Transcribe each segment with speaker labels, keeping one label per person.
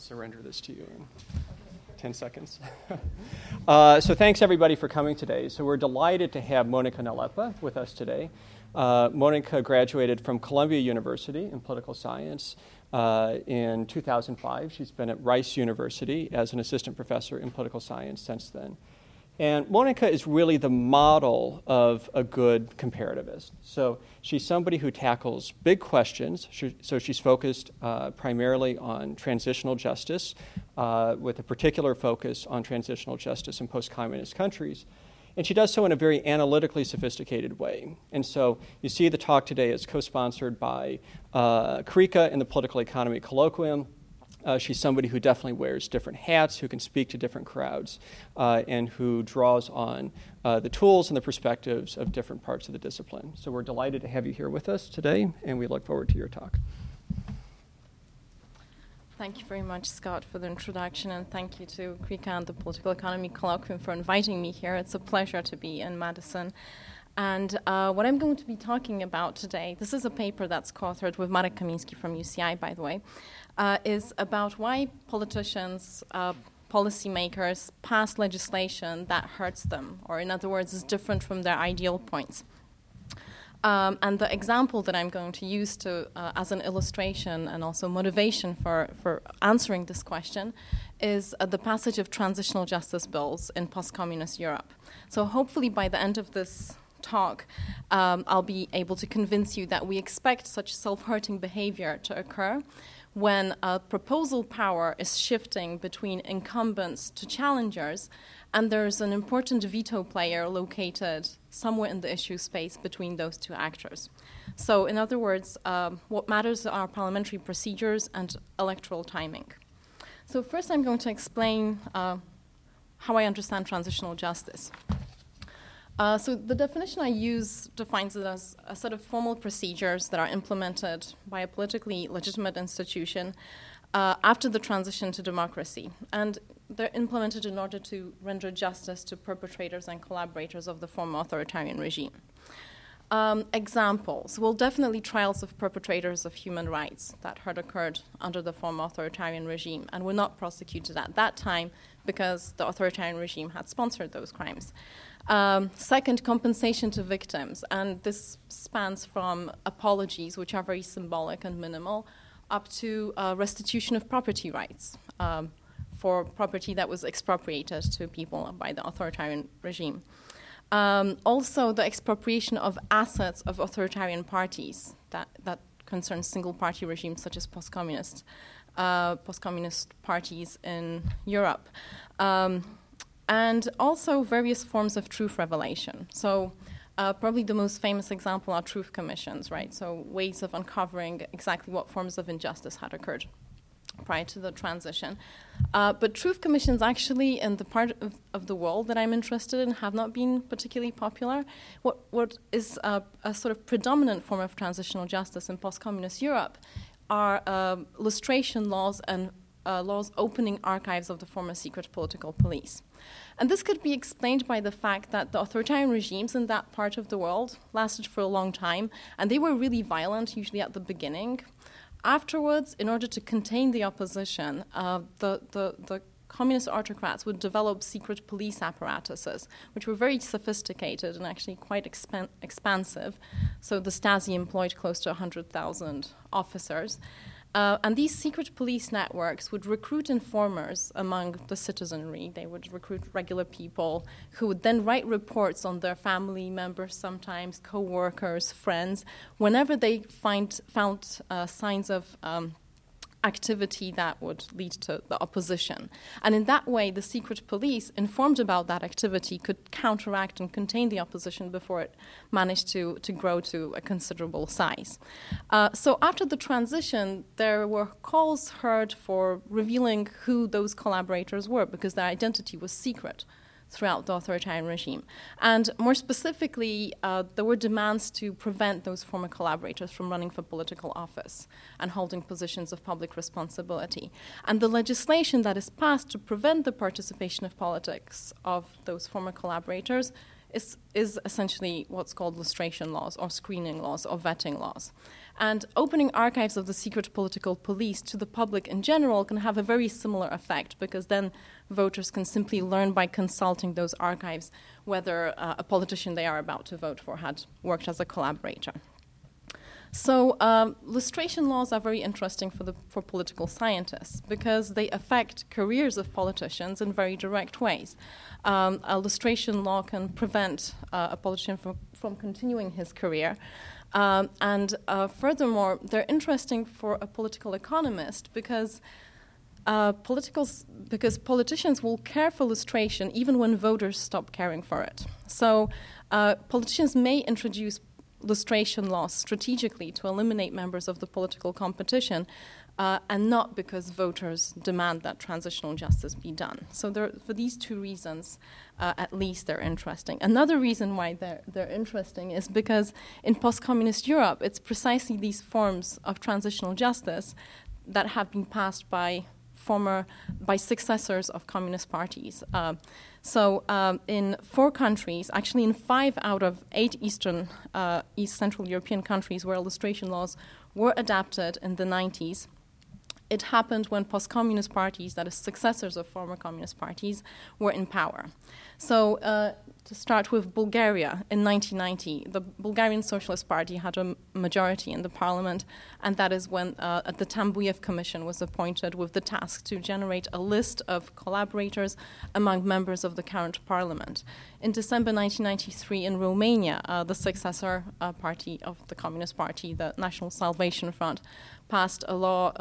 Speaker 1: surrender this to you in 10 seconds. So thanks, everybody, for coming today. So we're delighted to have Monica Nalepa with us today. Monica graduated from Columbia University in political science in 2005. She's been at Rice University as an assistant professor in political science since then. And Monica is really the model of a good comparativist. So she's somebody who tackles big questions. So she's focused primarily on transitional justice, with a particular focus on transitional justice in post-communist countries. And she does so in a very analytically sophisticated way. And so you see the talk today is co-sponsored by CREECA in the Political Economy Colloquium. She's somebody who definitely wears different hats, who can speak to different crowds, and who draws on the tools and the perspectives of different parts of the discipline. So we're delighted to have you here with us today, and we look forward to your talk.
Speaker 2: Thank you very much, Scott, for the introduction, and thank you to CREECA and the Political Economy Colloquium for inviting me here. It's a pleasure to be in Madison. And what I'm going to be talking about today, this is a paper that's co-authored with Marek Kamiński from UCI, by the way, is about why politicians, policymakers pass legislation that hurts them, or in other words, is different from their ideal points. And the example that I'm going to use as an illustration and also motivation for answering this question is the passage of transitional justice bills in post-communist Europe. So hopefully by the end of this talk, I'll be able to convince you that we expect such self-hurting behavior to occur when proposal power is shifting between incumbents to challengers, and there's an important veto player located somewhere in the issue space between those two actors. So in other words, what matters are parliamentary procedures and electoral timing. So first I'm going to explain how I understand transitional justice. So the definition I use defines it as a set of formal procedures that are implemented by a politically legitimate institution after the transition to democracy. And they're implemented in order to render justice to perpetrators and collaborators of the former authoritarian regime. Examples, well, definitely trials of perpetrators of human rights that had occurred under the former authoritarian regime and were not prosecuted at that time because the authoritarian regime had sponsored those crimes. Second, compensation to victims, and this spans from apologies, which are very symbolic and minimal, up to restitution of property rights for property that was expropriated to people by the authoritarian regime. Also, the expropriation of assets of authoritarian parties that concerns single-party regimes such as post-communist parties in Europe. And also various forms of truth revelation. So probably the most famous example are truth commissions, right? So ways of uncovering exactly what forms of injustice had occurred prior to the transition. But truth commissions actually in the part of the world that I'm interested in have not been particularly popular. What is a sort of predominant form of transitional justice in post-communist Europe are lustration laws and laws opening archives of the former secret political police. And this could be explained by the fact that the authoritarian regimes in that part of the world lasted for a long time, and they were really violent, usually at the beginning. Afterwards, in order to contain the opposition, the communist autocrats would develop secret police apparatuses, which were very sophisticated and actually quite expansive. So the Stasi employed close to 100,000 officers. And these secret police networks would recruit informers among the citizenry. They would recruit regular people who would then write reports on their family members, sometimes co-workers, friends, whenever they found signs of activity that would lead to the opposition. And in that way, the secret police, informed about that activity, could counteract and contain the opposition before it managed to grow to a considerable size. So after the transition, there were calls heard for revealing who those collaborators were because their identity was secret throughout the authoritarian regime. And more specifically, there were demands to prevent those former collaborators from running for political office and holding positions of public responsibility. And the legislation that is passed to prevent the participation of politics of those former collaborators is essentially what's called lustration laws or screening laws or vetting laws. And opening archives of the secret political police to the public in general can have a very similar effect, because then voters can simply learn by consulting those archives whether a politician they are about to vote for had worked as a collaborator. So lustration laws are very interesting for political scientists because they affect careers of politicians in very direct ways. A lustration law can prevent a politician from continuing his career. And furthermore, they're interesting for a political economist because politicians will care for lustration even when voters stop caring for it. So politicians may introduce lustration laws strategically to eliminate members of the political competition, and not because voters demand that transitional justice be done. So for these two reasons, at least they're interesting. Another reason why they're interesting is because in post-communist Europe, it's precisely these forms of transitional justice that have been passed by successors of communist parties. So in 4 countries, actually in 5 out of 8 East Central European countries where lustration laws were adapted in the 90s, it happened when post-communist parties, that is successors of former communist parties, were in power. So to start with Bulgaria, in 1990, the Bulgarian Socialist Party had a majority in the parliament, and that is when the Tambuyev Commission was appointed with the task to generate a list of collaborators among members of the current parliament. In December 1993, in Romania, the successor party of the Communist Party, the National Salvation Front, passed a law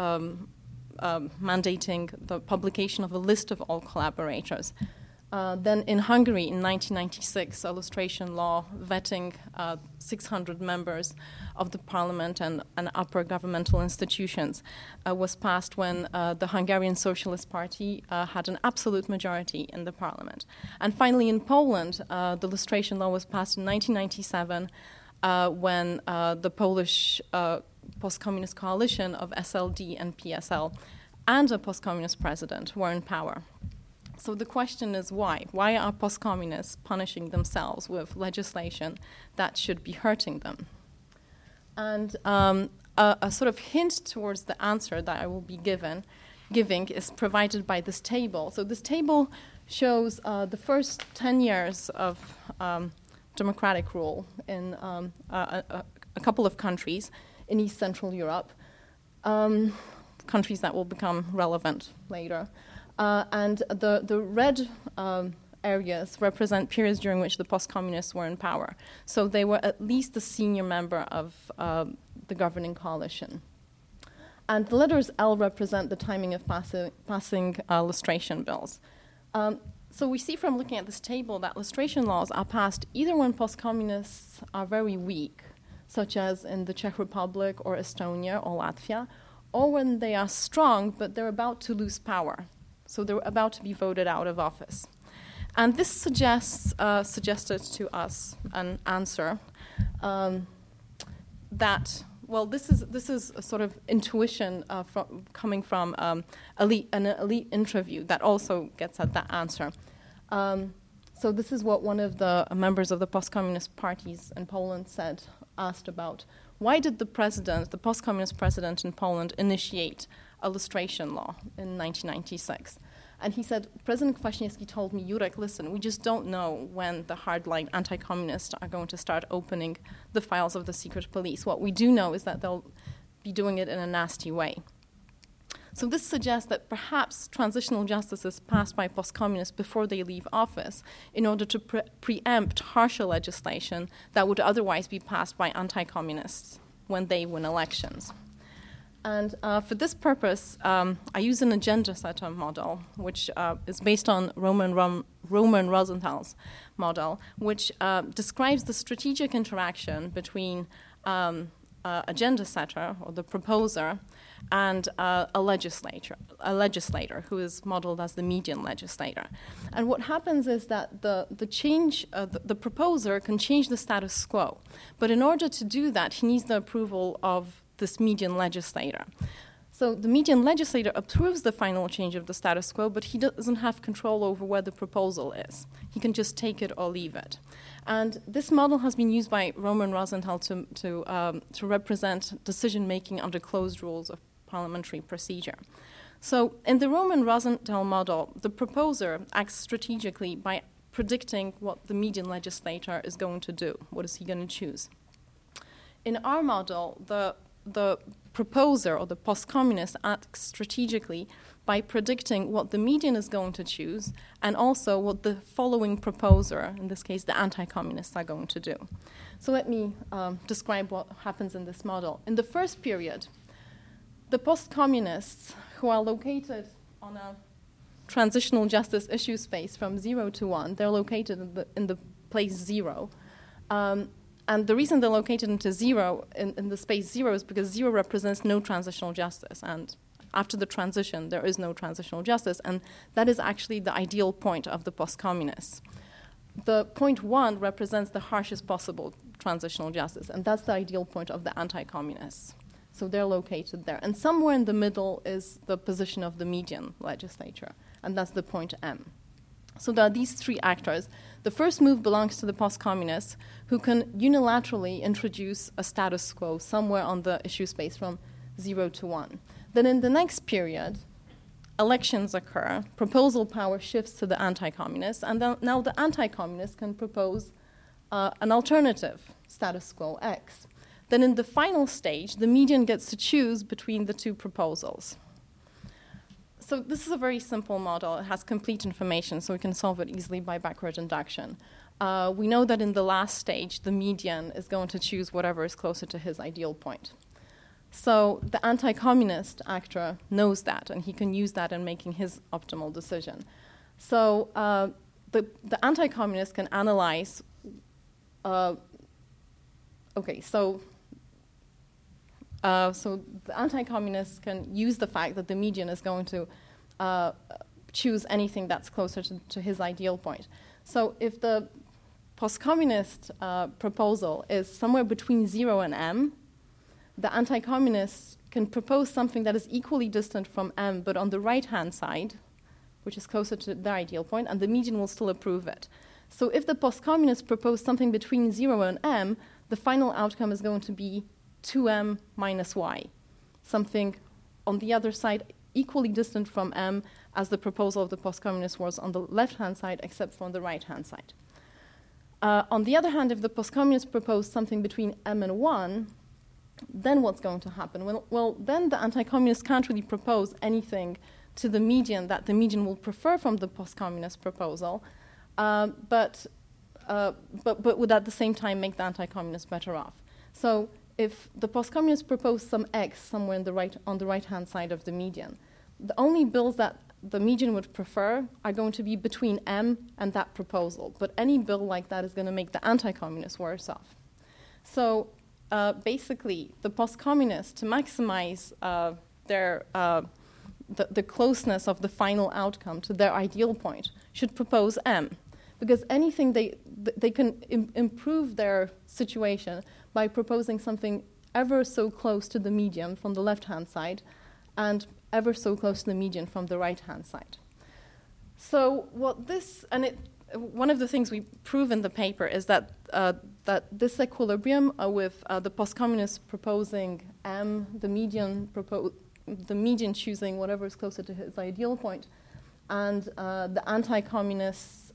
Speaker 2: mandating the publication of a list of all collaborators. Then in Hungary, in 1996, a lustration law vetting 600 members of the parliament and upper governmental institutions was passed when the Hungarian Socialist Party had an absolute majority in the parliament. And finally, in Poland, the lustration law was passed in 1997 when the Polish post-communist coalition of SLD and PSL and a post-communist president were in power. So the question is why? Why are post-communists punishing themselves with legislation that should be hurting them? And a sort of hint towards the answer that I will be giving is provided by this table. So this table shows the first 10 years of democratic rule in a couple of countries in East Central Europe, countries that will become relevant later. And the red areas represent periods during which the post-communists were in power. So they were at least a senior member of the governing coalition. And the letters L represent the timing of passing lustration bills. So we see from looking at this table that lustration laws are passed either when post-communists are very weak, such as in the Czech Republic or Estonia or Latvia, or when they are strong but they're about to lose power. So they're about to be voted out of office. And this suggested to us an answer that, well, this is a sort of intuition coming from an elite interview that also gets at that answer. So this is what one of the members of the post-communist parties in Poland asked about. Why did the post-communist president in Poland initiate a lustration law in 1996? And he said, President Kwaśniewski told me, Jurek, listen, we just don't know when the hardline anti-communists are going to start opening the files of the secret police. What we do know is that they'll be doing it in a nasty way. So this suggests that perhaps transitional justice is passed by post-communists before they leave office in order to preempt harsher legislation that would otherwise be passed by anti-communists when they win elections. And for this purpose, I use an agenda setter model, which is based on Roman Rosenthal's model, which describes the strategic interaction between agenda setter, or the proposer, and a legislator who is modeled as the median legislator. And what happens is that the proposer can change the status quo, but in order to do that, he needs the approval of this median legislator. So the median legislator approves the final change of the status quo, but he doesn't have control over where the proposal is. He can just take it or leave it. And this model has been used by Roman Rosenthal to represent decision-making under closed rules of parliamentary procedure. So in the Roman Rosenthal model, the proposer acts strategically by predicting what the median legislator is going to do. What is he going to choose? In our model, the proposer or the post-communist acts strategically by predicting what the median is going to choose and also what the following proposer, in this case the anti-communists, are going to do. So let me describe what happens in this model. In the first period, the post-communists, who are located on a transitional justice issue space from 0 to 1, they're located in the place 0. And the reason they're located into 0 in the space 0 is because 0 represents no transitional justice. And after the transition, there is no transitional justice. And that is actually the ideal point of the post-communists. The point 1 represents the harshest possible transitional justice. And that's the ideal point of the anti-communists. So they're located there. And somewhere in the middle is the position of the median legislature. And that's the point M. So there are these three actors. The first move belongs to the post-communists, who can unilaterally introduce a status quo somewhere on the issue space from 0 to 1. Then in the next period, elections occur, proposal power shifts to the anti-communists, and then now the anti-communists can propose an alternative status quo X. Then in the final stage, the median gets to choose between the two proposals. So this is a very simple model. It has complete information, so we can solve it easily by backward induction. We know that in the last stage, the median is going to choose whatever is closer to his ideal point. So the anti-communist actor knows that, and he can use that in making his optimal decision. So the anti-communist can analyze. So the anti-communists can use the fact that the median is going to choose anything that's closer to his ideal point. So if the post-communist proposal is somewhere between 0 and M, the anti-communists can propose something that is equally distant from M, but on the right-hand side, which is closer to their ideal point, and the median will still approve it. So if the post-communists propose something between 0 and M, the final outcome is going to be 2M minus Y, something on the other side equally distant from M as the proposal of the post-communists was on the left-hand side, except for on the right-hand side. On the other hand, if the post-communists propose something between M and 1, then what's going to happen? Well, then the anti-communists can't really propose anything to the median that the median will prefer from the post-communist proposal, but would at the same time make the anti-communists better off. So if the post-communists propose some X somewhere on the right-hand side of the median, the only bills that the median would prefer are going to be between M and that proposal. But any bill like that is going to make the anti-communists worse off. So basically, the post-communists, to maximize the closeness of the final outcome to their ideal point, should propose M. Because anything they can improve their situation by proposing something ever so close to the median from the left-hand side and ever so close to the median from the right-hand side. So one of the things we prove in the paper is that this equilibrium with the post-communists proposing M, the median choosing whatever is closer to his ideal point, and the anti-communists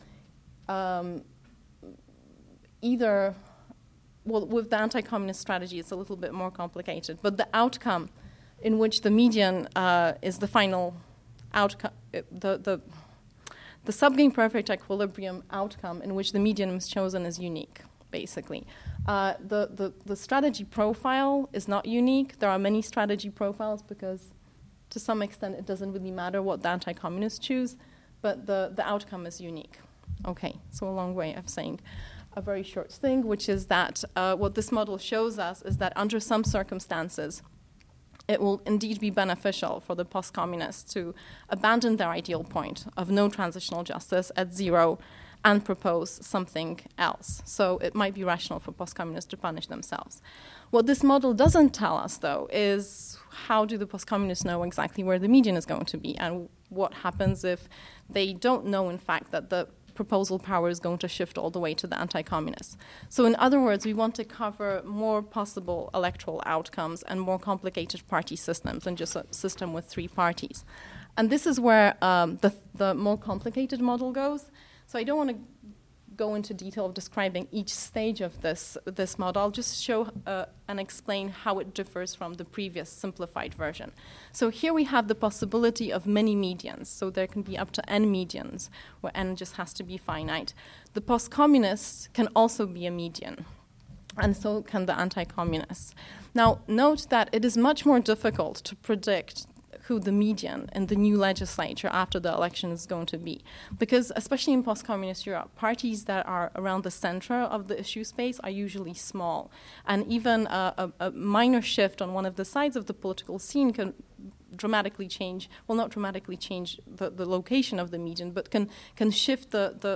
Speaker 2: with the anti-communist strategy, it's a little bit more complicated. But the outcome in which the median is the final outcome, the subgame perfect equilibrium outcome in which the median is chosen is unique, basically. The strategy profile is not unique. There are many strategy profiles because, to some extent, it doesn't really matter what the anti-communists choose, but the outcome is unique. Okay, so a long way of saying a very short thing, which is that what this model shows us is that under some circumstances, it will indeed be beneficial for the post-communists to abandon their ideal point of no transitional justice at 0 and propose something else. So it might be rational for post-communists to punish themselves. What this model doesn't tell us, though, is how do the post-communists know exactly where the median is going to be, and what happens if they don't know, in fact, that the proposal power is going to shift all the way to the anti-communists. So in other words, we want to cover more possible electoral outcomes and more complicated party systems than just a system with 3 parties. And this is where the more complicated model goes. So I don't want to go into detail of describing each stage of this model. I'll just show and explain how it differs from the previous simplified version. So here we have the possibility of many medians. So there can be up to n medians, where n just has to be finite. The post-communists can also be a median, and so can the anti-communists. Now, note that it is much more difficult to predict who the median in the new legislature after the election is going to be. Because especially in post-communist Europe, parties that are around the center of the issue space are usually small. And even a minor shift on one of the sides of the political scene can dramatically change, well, not dramatically change the location of the median, but can shift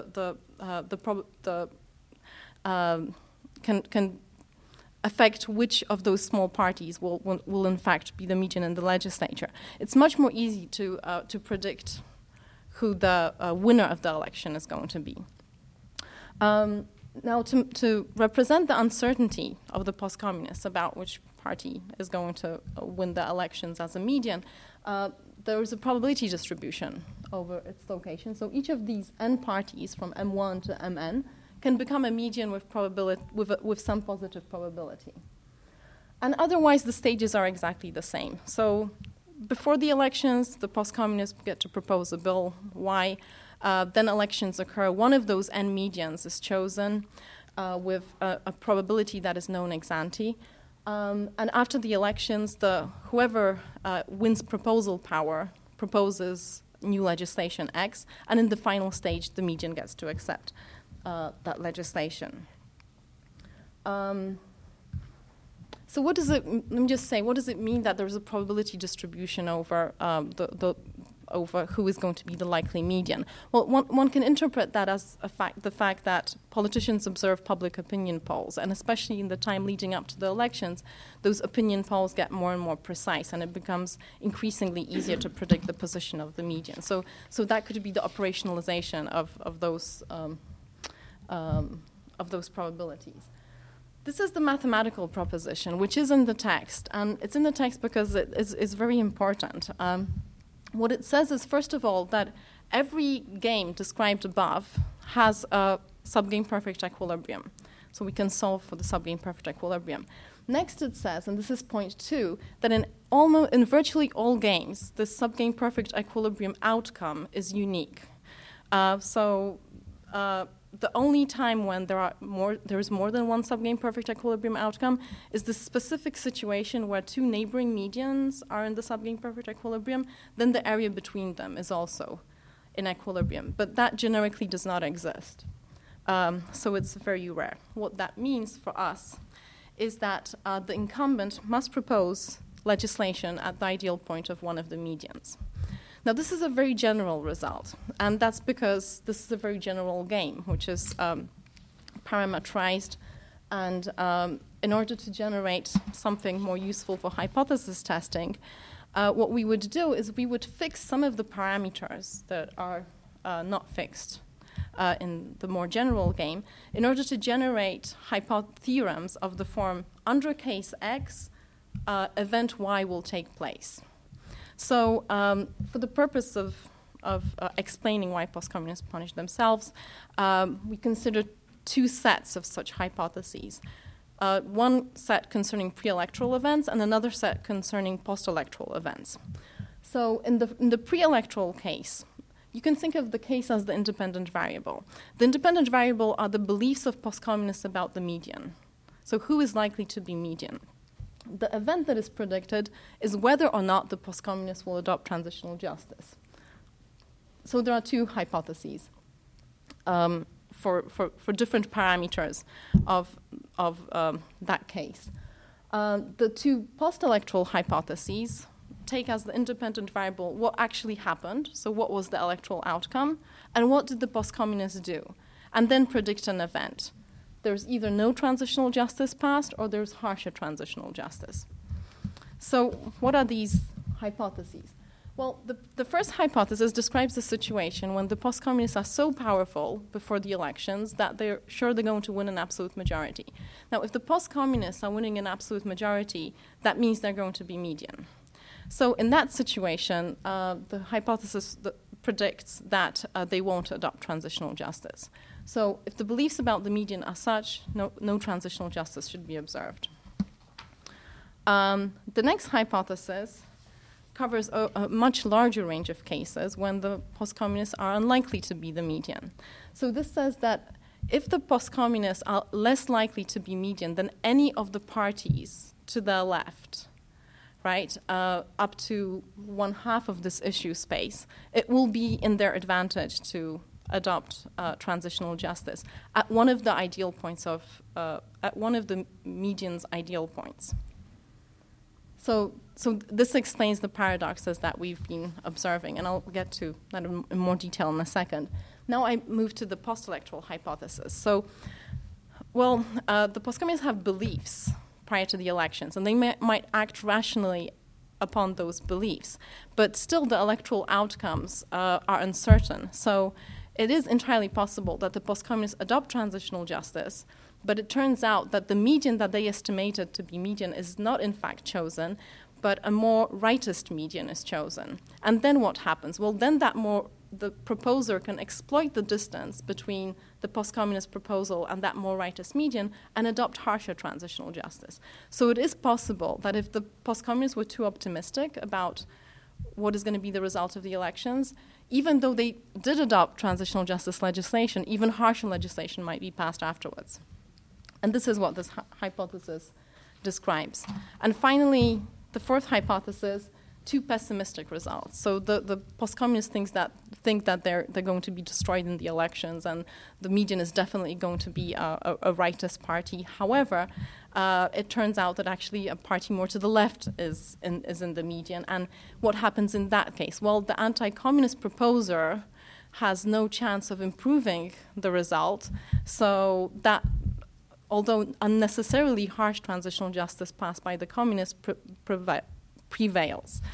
Speaker 2: can affect which of those small parties will in fact be the median in the legislature. It's much more easy to predict who the winner of the election is going to be. Now, to represent the uncertainty of the post-communists about which party is going to win the elections as a median, there is a probability distribution over its location. So each of these n parties from M1 to Mn can become a median with probability with some positive probability. And otherwise, the stages are exactly the same. So before the elections, the post-communists get to propose a bill. Y. Then elections occur. One of those n medians is chosen with a probability that is known ex ante. And after the elections, whoever wins proposal power proposes new legislation X, and in the final stage, the median gets to accept that legislation. So what does it? Let me just say, what does it mean that there's a probability distribution over over who is going to be the likely median? Well, one can interpret that as the fact that politicians observe public opinion polls, and especially in the time leading up to the elections, those opinion polls get more and more precise, and it becomes increasingly easier to predict the position of the median. So that could be the operationalization of those probabilities. This is the mathematical proposition, which is in the text, and it's in the text because it is very important. What it says is, first of all, that every game described above has a subgame perfect equilibrium. So we can solve for the subgame perfect equilibrium. Next it says, and this is point 2, that in virtually all games, the subgame perfect equilibrium outcome is unique. The only time when there is more than one subgame perfect equilibrium outcome is the specific situation where 2 neighboring medians are in the subgame perfect equilibrium, then the area between them is also in equilibrium. But that generically does not exist. So it's very rare. What that means for us is that the incumbent must propose legislation at the ideal point of one of the medians. Now, this is a very general result, and that's because this is a very general game, which is parametrized, and in order to generate something more useful for hypothesis testing, what we would do is we would fix some of the parameters that are not fixed in the more general game in order to generate theorems of the form, under case X, event Y will take place. So for the purpose of explaining why post-communists punish themselves, we consider 2 sets of such hypotheses. One set concerning pre-electoral events and another set concerning post-electoral events. So in the pre-electoral case, you can think of the case as the independent variable. The independent variable are the beliefs of post-communists about the median. So who is likely to be median? The event that is predicted is whether or not the post-communists will adopt transitional justice. So there are 2 hypotheses for different parameters of that case. The 2 post-electoral hypotheses take as the independent variable what actually happened, so what was the electoral outcome, and what did the post-communists do. and then predict an event. There's either no transitional justice passed or there's harsher transitional justice. So what are these hypotheses? Well, the first hypothesis describes a situation when the post-communists are so powerful before the elections that they're sure they're going to win an absolute majority. Now, if the post-communists are winning an absolute majority, that means they're going to be median. So in that situation, the hypothesis predicts that they won't adopt transitional justice. So if the beliefs about the median are such, no transitional justice should be observed. The next hypothesis covers a much larger range of cases when the post-communists are unlikely to be the median. So this says that if the post-communists are less likely to be median than any of the parties to their left, right, up to 1/2 of this issue space, it will be in their advantage to adopt transitional justice at one of the ideal points at one of the median's ideal points. So this explains the paradoxes that we've been observing, and I'll get to that in more detail in a second. Now I move to the post-electoral hypothesis. So, well, the post-communists have beliefs prior to the elections, and they might act rationally upon those beliefs, but still the electoral outcomes are uncertain. So it is entirely possible that the post-communists adopt transitional justice, but it turns out that the median that they estimated to be median is not in fact chosen, but a more rightist median is chosen. And then what happens? Well, then the proposer can exploit the distance between the post-communist proposal and that more rightist median and adopt harsher transitional justice. So it is possible that if the post-communists were too optimistic about what is going to be the result of the elections, even though they did adopt transitional justice legislation, even harsher legislation might be passed afterwards. And this is what this hypothesis describes. And finally, the fourth hypothesis, too pessimistic results. So the post-communists think that they're going to be destroyed in the elections, and the median is definitely going to be a rightist party. However, it turns out that actually a party more to the left is in the median. And what happens in that case? Well, the anti-communist proposer has no chance of improving the result, so that although unnecessarily harsh transitional justice passed by the communists prevails.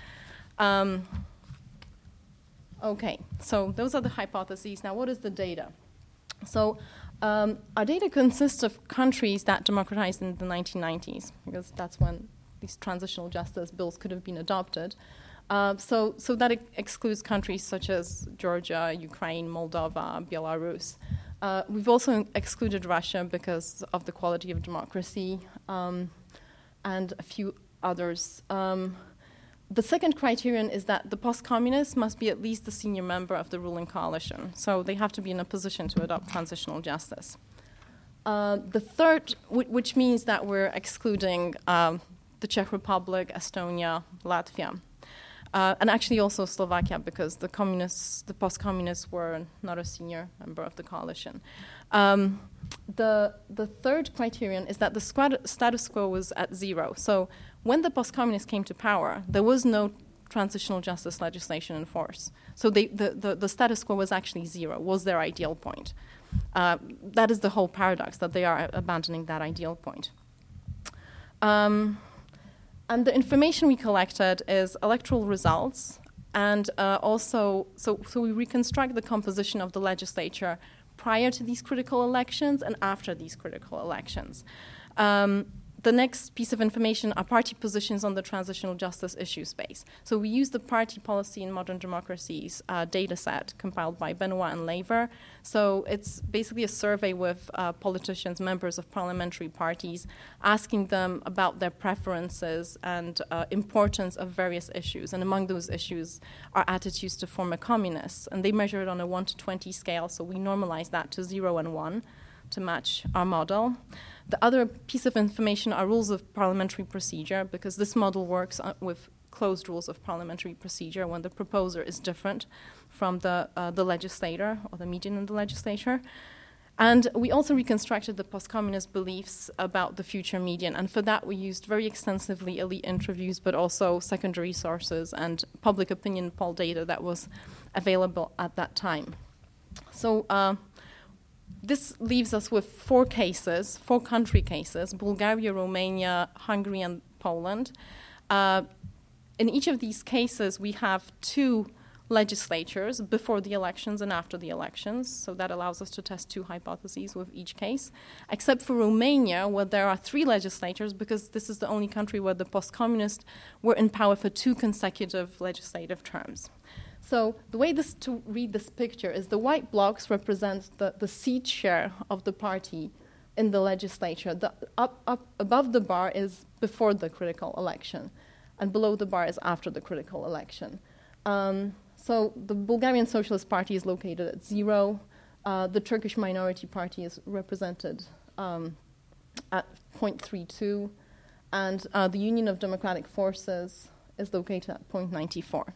Speaker 2: Okay, so those are the hypotheses. Now, what is the data? So our data consists of countries that democratized in the 1990s, because that's when these transitional justice bills could have been adopted. So that excludes countries such as Georgia, Ukraine, Moldova, Belarus. We've also excluded Russia because of the quality of democracy, and a few others. The second criterion is that the post-communists must be at least a senior member of the ruling coalition. So they have to be in a position to adopt transitional justice. The third, which means that we're excluding the Czech Republic, Estonia, Latvia. And actually also Slovakia, because the post-communists were not a senior member of the coalition. The third criterion is that the status quo was at 0. So when the post-communists came to power, there was no transitional justice legislation in force. So the status quo was actually 0, was their ideal point. That is the whole paradox, that they are abandoning that ideal point. And the information we collected is electoral results, and also, so we reconstruct the composition of the legislature prior to these critical elections and after these critical elections. The next piece of information are party positions on the transitional justice issue space. So we use the Party Policy in Modern Democracies data set compiled by Benoit and Laver. So it's basically a survey with politicians, members of parliamentary parties, asking them about their preferences and importance of various issues. And among those issues are attitudes to former communists. And they measure it on a 1 to 20 scale, so we normalize that to 0 and 1 to match our model. The other piece of information are rules of parliamentary procedure, because this model works with closed rules of parliamentary procedure when the proposer is different from the legislator or the median in the legislature. And we also reconstructed the post-communist beliefs about the future median. And for that, we used very extensively elite interviews, but also secondary sources and public opinion poll data that was available at that time. So This leaves us with 4 country cases: Bulgaria, Romania, Hungary, and Poland. In each of these cases, we have 2 legislatures before the elections and after the elections, so that allows us to test 2 hypotheses with each case, except for Romania, where there are 3 legislatures, because this is the only country where the post-communists were in power for 2 consecutive legislative terms. So the way to read this picture is the white blocks represent the seat share of the party in the legislature. The up above the bar is before the critical election, and below the bar is after the critical election. So the Bulgarian Socialist Party is located at 0. The Turkish Minority Party is represented at 0.32, and the Union of Democratic Forces is located at 0.94.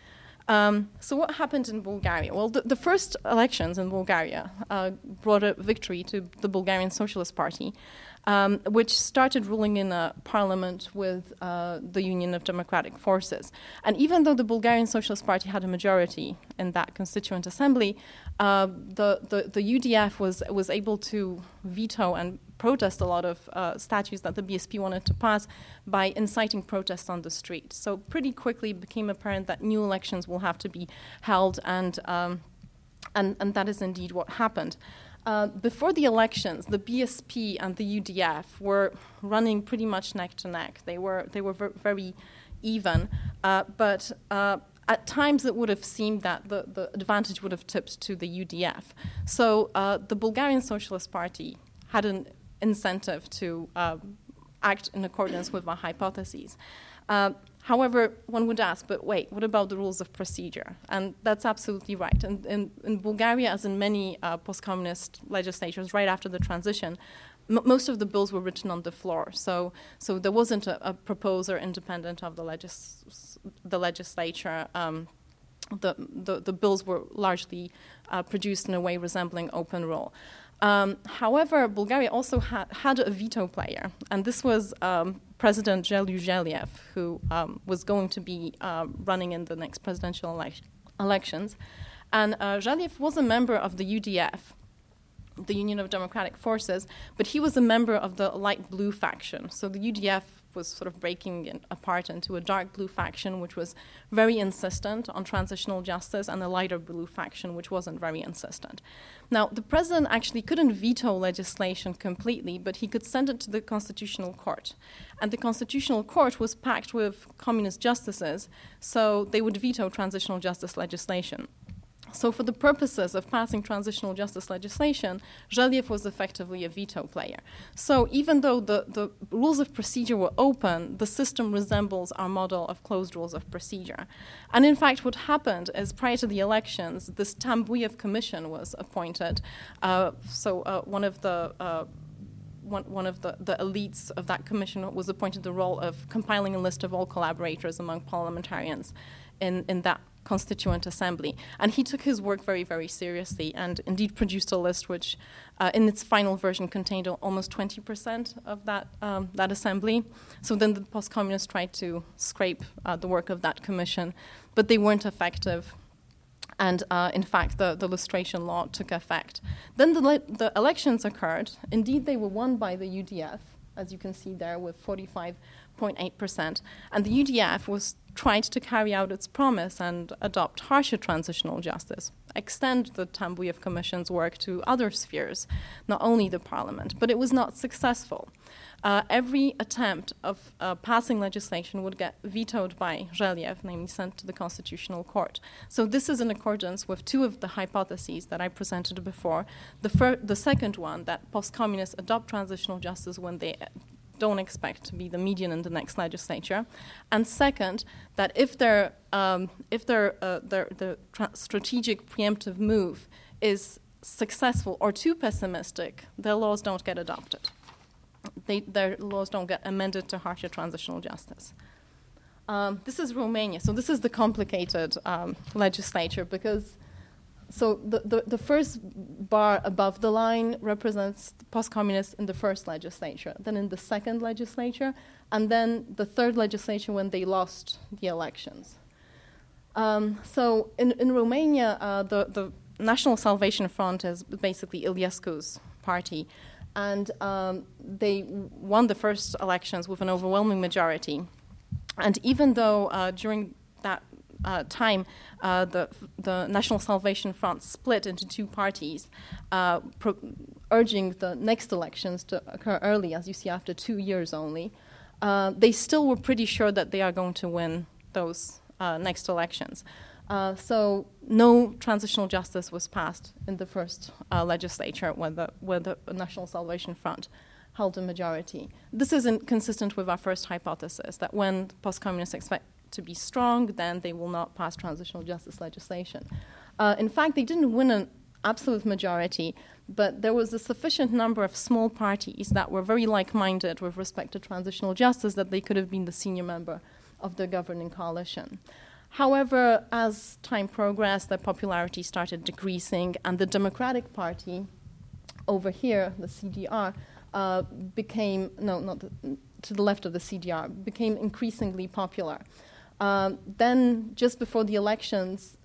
Speaker 2: So what happened in Bulgaria? Well, the first elections in Bulgaria brought a victory to the Bulgarian Socialist Party, which started ruling in a parliament with the Union of Democratic Forces. And even though the Bulgarian Socialist Party had a majority in that constituent assembly, the UDF was able to veto and protest a lot of statutes that the BSP wanted to pass by inciting protests on the street. So pretty quickly it became apparent that new elections will have to be held, and that is indeed what happened. Before the elections, the BSP and the UDF were running pretty much neck to neck. They were very even, but at times it would have seemed that the advantage would have tipped to the UDF. So the Bulgarian Socialist Party had an incentive to act in accordance with our hypotheses. However, one would ask, but wait, what about the rules of procedure? And that's absolutely right. And in Bulgaria, as in many post-communist legislatures right after the transition, most of the bills were written on the floor. So there wasn't a proposer independent of the legislature. The bills were largely produced in a way resembling open rule. However, Bulgaria also had a veto player, and this was President Gelu Zhelyev, who was going to be running in the next presidential elections. And Zhelyev was a member of the UDF, the Union of Democratic Forces, but he was a member of the light blue faction. So the UDF was sort of breaking apart into a dark blue faction, which was very insistent on transitional justice, and a lighter blue faction, which wasn't very insistent. Now, the president actually couldn't veto legislation completely, but he could send it to the Constitutional Court. And the Constitutional Court was packed with communist justices, so they would veto transitional justice legislation. So for the purposes of passing transitional justice legislation, Zhelyev was effectively a veto player. So even though the rules of procedure were open, the system resembles our model of closed rules of procedure. And in fact, what happened is prior to the elections, this Tambuyev Commission was appointed. One of the elites of that commission was appointed the role of compiling a list of all collaborators among parliamentarians in that constituent assembly. And he took his work very, very seriously and indeed produced a list which in its final version contained almost 20% of that assembly. So then the post-communists tried to scrape the work of that commission, but they weren't effective. And in fact, the lustration law took effect. Then the elections occurred. Indeed, they were won by the UDF, as you can see there, with 45.8%. And the UDF was tried to carry out its promise and adopt harsher transitional justice, extend the Tambuyev Commission's work to other spheres, not only the parliament. But it was not successful. Every attempt of passing legislation would get vetoed by Zhelyev, namely sent to the Constitutional Court. So this is in accordance with 2 of the hypotheses that I presented before. The second one, that post-communists adopt transitional justice when they don't expect to be the median in the next legislature, and second, that if the strategic preemptive move is successful or too pessimistic, their laws don't get adopted. Their laws don't get amended to harsher transitional justice. This is Romania. So this is the complicated legislature because the first bar above the line represents the post-communists in the first legislature, then in the second legislature, and then the third legislature when they lost the elections. So in Romania, National Salvation Front is basically Iliescu's party, and they won the first elections with an overwhelming majority. And even though during that time the National Salvation Front split into two parties, urging the next elections to occur early, as you see, after 2 years only, they still were pretty sure that they are going to win those next elections. So no transitional justice was passed in the first legislature when the National Salvation Front held a majority. This isn't consistent with our first hypothesis, that when post-communists expect to be strong, then they will not pass transitional justice legislation. In fact, they didn't win an absolute majority, but there was a sufficient number of small parties that were very like-minded with respect to transitional justice that they could have been the senior member of the governing coalition. However, as time progressed, their popularity started decreasing, and the Democratic Party over here, the CDR, became, to the left of the CDR, became increasingly popular. Then, just before the elections,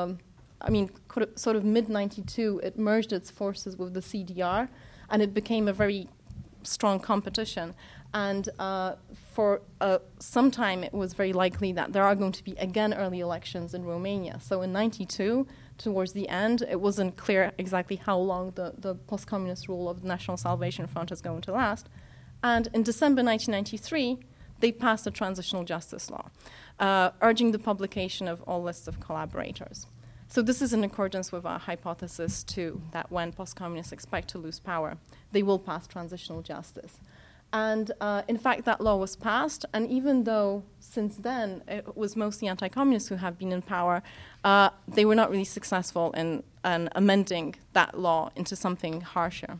Speaker 2: sort of mid-92, it merged its forces with the CDR, and it became a very strong competition. And for some time, it was very likely that there are going to be again early elections in Romania. So in 92, towards the end, it wasn't clear exactly how long the post-communist rule of the National Salvation Front is going to last. And in December 1993, they passed a transitional justice law, urging the publication of all lists of collaborators. So this is in accordance with our hypothesis, too, that when post-communists expect to lose power, they will pass transitional justice. And in fact, that law was passed, and even though since then it was mostly anti-communists who have been in power, they were not really successful in amending that law into something harsher.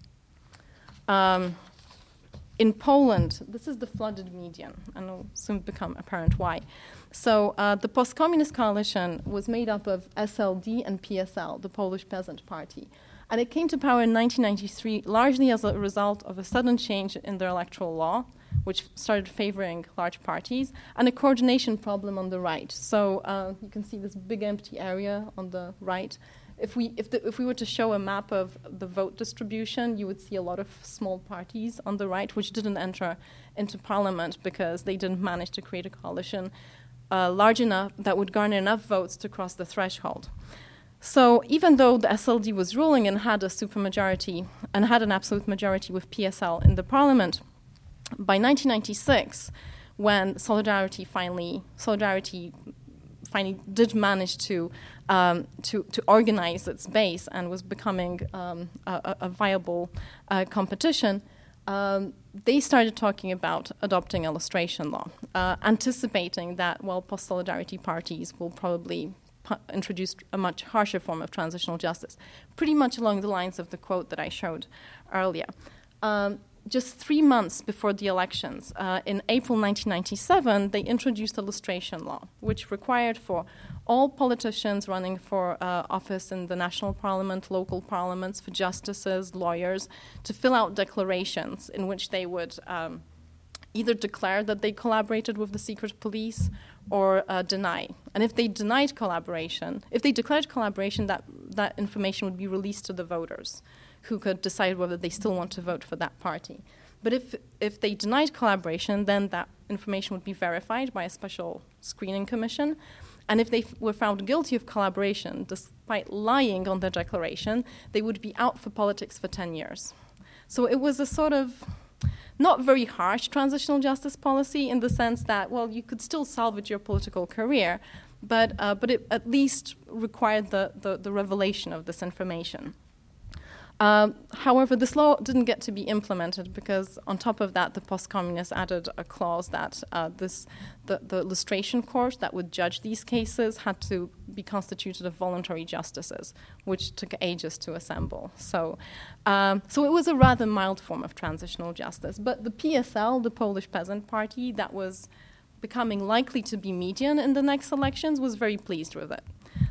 Speaker 2: In Poland, this is the flooded median, and it will soon become apparent why. So the post-communist coalition was made up of SLD and PSL, the Polish Peasant Party. And it came to power in 1993 largely as a result of a sudden change in their electoral law, which started favoring large parties, and a coordination problem on the right. So you can see this big empty area on the right. If we were to show a map of the vote distribution, you would see a lot of small parties on the right, which didn't enter into parliament because they didn't manage to create a coalition large enough that would garner enough votes to cross the threshold. So even though the SLD was ruling and had a supermajority and had an absolute majority with PSL in the parliament, by 1996, when Solidarity finally did manage to organize its base and was becoming a viable competition, they started talking about adopting illustration law, anticipating that, post-Solidarity parties will probably introduce a much harsher form of transitional justice, pretty much along the lines of the quote that I showed earlier. Just 3 months before the elections, in April 1997, they introduced illustration law, which required for all politicians running for office in the national parliament, local parliaments, for justices, lawyers, to fill out declarations in which they would either declare that they collaborated with the secret police or deny. And if they declared collaboration, that information would be released to the voters, who could decide whether they still want to vote for that party. But if they denied collaboration, then that information would be verified by a special screening commission. And if they were found guilty of collaboration, despite lying on their declaration, they would be out for politics for 10 years. So it was a sort of not very harsh transitional justice policy in the sense that, you could still salvage your political career, but it at least required the revelation of this information. However, this law didn't get to be implemented because, on top of that, the post-communists added a clause that the illustration court that would judge these cases had to be constituted of voluntary justices, which took ages to assemble. So it was a rather mild form of transitional justice. But the PSL, the Polish Peasant Party, that was becoming likely to be median in the next elections, was very pleased with it.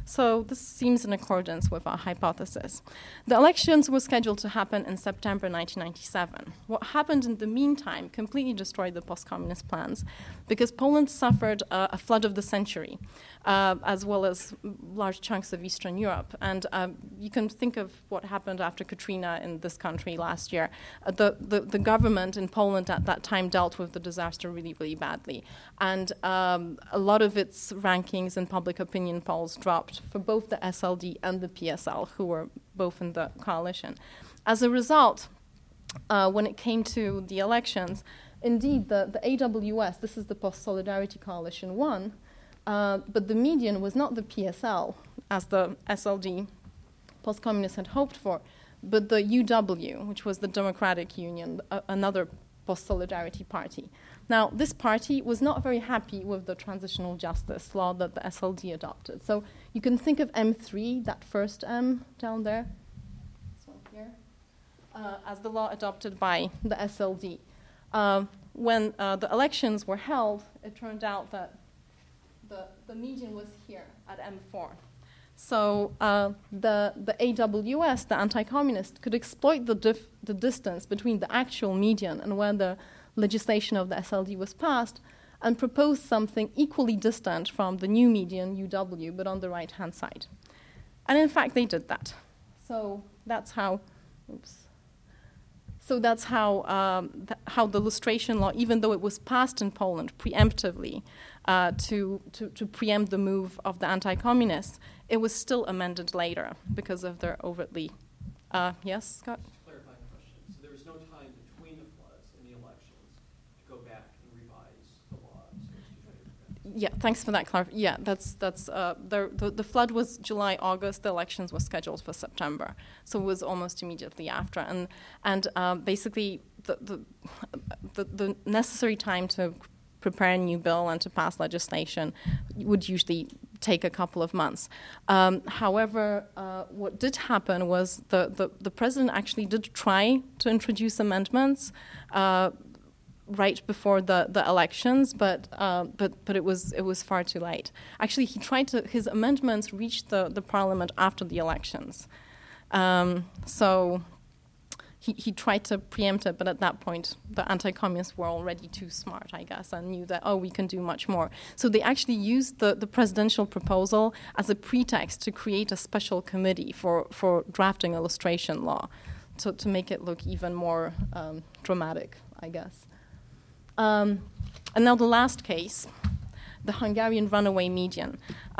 Speaker 2: So this seems in accordance with our hypothesis. The elections were scheduled to happen in September 1997. What happened in the meantime completely destroyed the post-communist plans because Poland suffered a flood of the century, as well as large chunks of Eastern Europe. And you can think of what happened after Katrina in this country last year. The government in Poland at that time dealt with the disaster really, really badly. And a lot of its rankings and public opinion polls dropped for both the SLD and the PSL, who were both in the coalition. As a result, when it came to the elections, indeed, the AWS, this is the Post-Solidarity Coalition, won, but the median was not the PSL, as the SLD post-communists had hoped for, but the UW, which was the Democratic Union, another post-solidarity party. Now, this party was not very happy with the transitional justice law that the SLD adopted. So you can think of M3, that first M down there, this one here, as the law adopted by the SLD. When the elections were held, it turned out that the median was here at M4. So the AWS, the anti-communist, could exploit the distance between the actual median and where the legislation of the SLD was passed and propose something equally distant from the new median, UW, but on the right-hand side. And in fact, they did that. So that's how, how the lustration law, even though it was passed in Poland preemptively to preempt the move of the anti-communists, it was still amended later because of their overtly, yes, Scott?
Speaker 1: Clarifying question. So there was no time between the floods and the elections to go back and revise the law.
Speaker 2: Yeah, thanks for that clarification. Yeah, the flood was July, August. The elections were scheduled for September, so it was almost immediately after. And basically, the necessary time to prepare a new bill and to pass legislation would usually take a couple of months. However, what did happen was the president actually did try to introduce amendments right before the elections, but it was far too late. Actually, his amendments reached the parliament after the elections. So he tried to preempt it, but at that point, the anti-communists were already too smart, I guess, and knew that, we can do much more. So they actually used the presidential proposal as a pretext to create a special committee for drafting a lustration law to make it look even more dramatic, I guess. And now the last case, the Hungarian runaway median.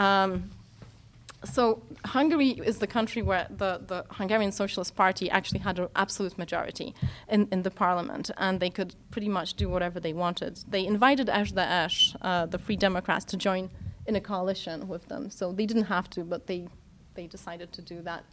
Speaker 2: So Hungary is the country where the Hungarian Socialist Party actually had an absolute majority in the parliament, and they could pretty much do whatever they wanted. They invited SDS, the Free Democrats, to join in a coalition with them. So they didn't have to, but they decided to do that.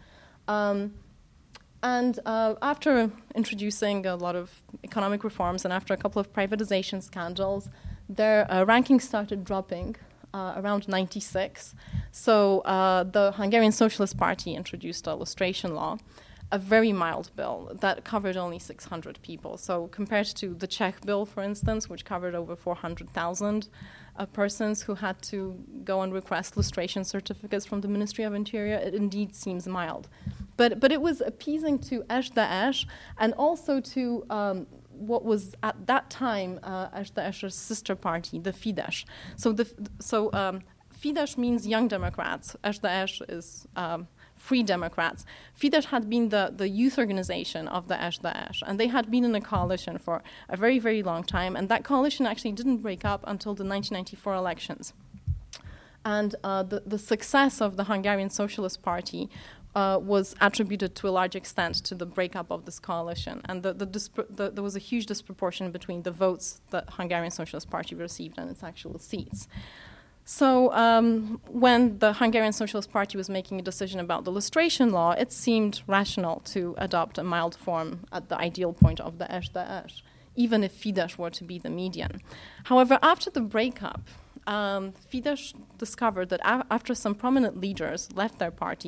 Speaker 2: And after introducing a lot of economic reforms and after a couple of privatization scandals, their rankings started dropping around 96. So the Hungarian Socialist Party introduced a lustration law, a very mild bill that covered only 600 people. So compared to the Czech bill, for instance, which covered over 400,000 persons who had to go and request lustration certificates from the Ministry of Interior, it indeed seems mild. But it was appeasing to SDS and also to what was at that time SDS's sister party, the Fidesz. So Fidesz means Young Democrats. SDS is Free Democrats. Fidesz had been the youth organization of the SDS, and they had been in a coalition for a very, very long time, and that coalition actually didn't break up until the 1994 elections. And the success of the Hungarian Socialist Party was attributed to a large extent to the breakup of this coalition. And there was a huge disproportion between the votes that Hungarian Socialist Party received and its actual seats. So when the Hungarian Socialist Party was making a decision about the lustration law, it seemed rational to adopt a mild form at the ideal point of the SDS, even if Fidesz were to be the median. However, after the breakup, Fidesz discovered that after some prominent leaders left their party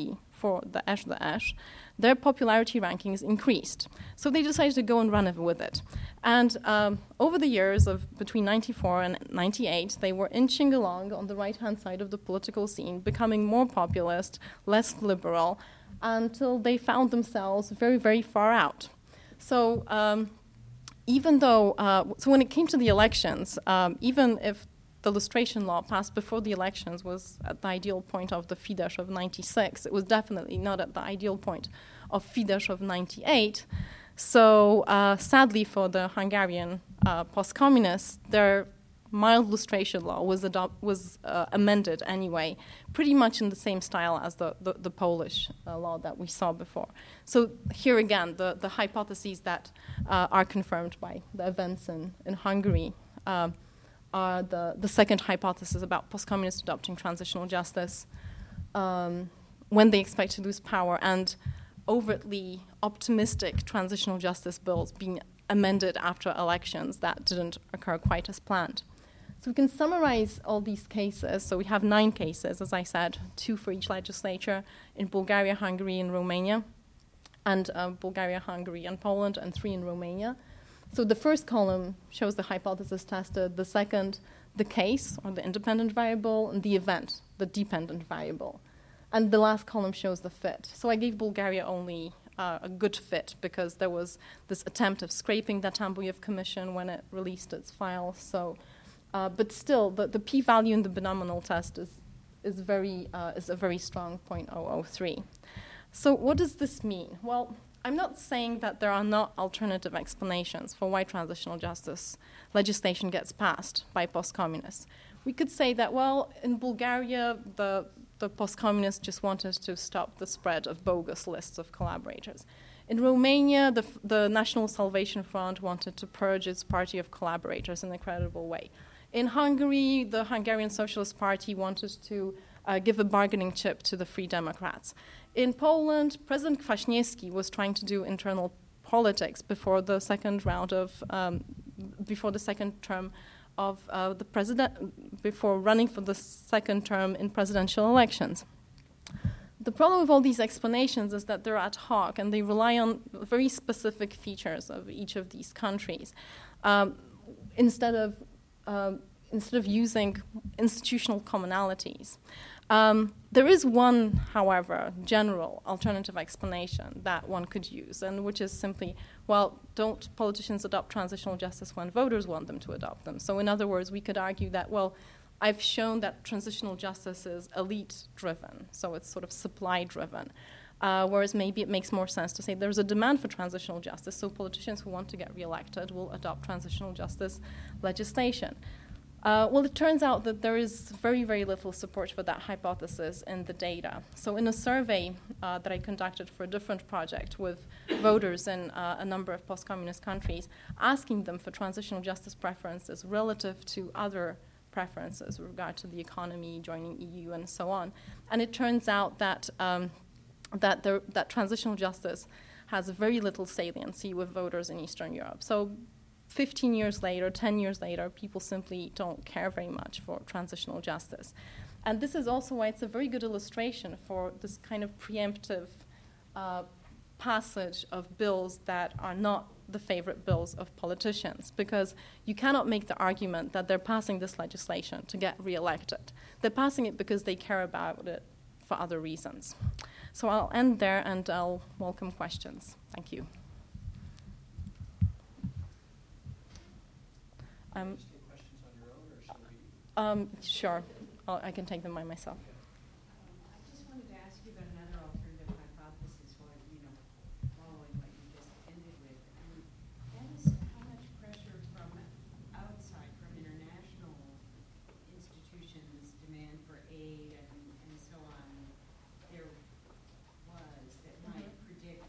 Speaker 2: before the Daesh, their popularity rankings increased. So they decided to go and run with it. And over the years of between 94 and 98, they were inching along on the right-hand side of the political scene, becoming more populist, less liberal, until they found themselves very, very far out. So even though, so when it came to the elections, even if the lustration law passed before the elections was at the ideal point of the Fidesz of 96, it was definitely not at the ideal point of Fidesz of 98. So sadly for the Hungarian post-communists, their mild lustration law was amended anyway, pretty much in the same style as the Polish law that we saw before. So here again, the hypotheses that are confirmed by the events in Hungary are the second hypothesis about post-communists adopting transitional justice when they expect to lose power, and overtly optimistic transitional justice bills being amended after elections that didn't occur quite as planned. So we can summarize all these cases. So we have 9 cases, as I said, 2 for each legislature in Bulgaria, Hungary, and Romania, and Bulgaria, Hungary, and Poland, and 3 in Romania. So the first column shows the hypothesis tested, the second, the case, or the independent variable, and the event, the dependent variable. And the last column shows the fit. So I gave Bulgaria only a good fit because there was this attempt of scraping the Tambuyev Commission when it released its files. So, but still, the p-value in the binominal test is a very strong 0.003. So what does this mean? Well, I'm not saying that there are not alternative explanations for why transitional justice legislation gets passed by post-communists. We could say that, well, in Bulgaria, the post-communists just wanted to stop the spread of bogus lists of collaborators. In Romania, the National Salvation Front wanted to purge its party of collaborators in a credible way. In Hungary, the Hungarian Socialist Party wanted to give a bargaining chip to the Free Democrats. In Poland, President Kwaśniewski was trying to do internal politics before the second term of the president, before running for the second term in presidential elections. The problem with all these explanations is that they're ad hoc and they rely on very specific features of each of these countries, instead of using institutional commonalities. There is one, however, general alternative explanation that one could use, and which is simply, well, don't politicians adopt transitional justice when voters want them to adopt them? So in other words, we could argue that, well, I've shown that transitional justice is elite-driven, so it's sort of supply-driven, whereas maybe it makes more sense to say there's a demand for transitional justice, so politicians who want to get reelected will adopt transitional justice legislation. Well, it turns out that there is very, very little support for that hypothesis in the data. So in a survey that I conducted for a different project with voters in a number of post-communist countries, asking them for transitional justice preferences relative to other preferences with regard to the economy, joining EU, and so on. And it turns out that, that transitional justice has very little saliency with voters in Eastern Europe. So 15 years later, 10 years later, people simply don't care very much for transitional justice. And this is also why it's a very good illustration for this kind of preemptive passage of bills that are not the favorite bills of politicians, because you cannot make the argument that they're passing this legislation to get reelected. They're passing it because they care about it for other reasons. So I'll end there and I'll welcome questions. Thank you.
Speaker 1: Questions on your own, or should we?
Speaker 2: Sure. I can take them by myself.
Speaker 3: I just wanted to ask you about another alternative hypothesis, or, following what you just ended with. And that is how much pressure from outside, from international institutions, demand for aid and so on, there was that might predict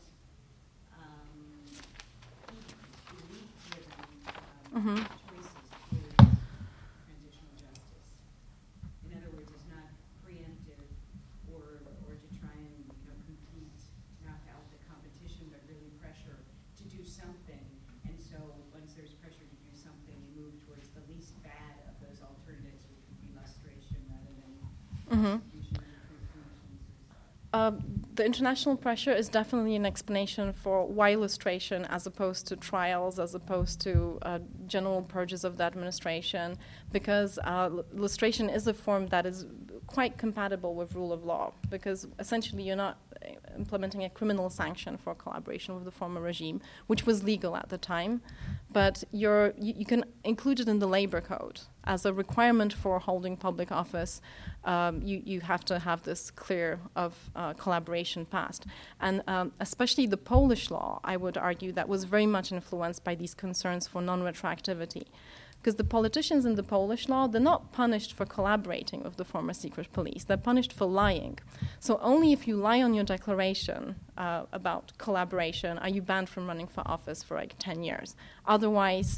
Speaker 3: elite-driven transitional justice. In other words, it's not preemptive or to try and compete, knock out the competition, but really pressure to do something. And so once there's pressure to do something, you move towards the least bad of those alternatives, which would be lustration rather than prosecution and proof commissions.
Speaker 2: the international pressure is definitely an explanation for why lustration, as opposed to trials, as opposed to general purges of the administration, because lustration is a form that is quite compatible with rule of law, because essentially you're not implementing a criminal sanction for collaboration with the former regime, which was legal at the time, but you can include it in the labor code as a requirement for holding public office. You have to have this clear of collaboration passed. And especially the Polish law, I would argue, that was very much influenced by these concerns for non-retroactivity. Because the politicians in the Polish law, they're not punished for collaborating with the former secret police. They're punished for lying. So only if you lie on your declaration about collaboration are you banned from running for office for like 10 years. Otherwise,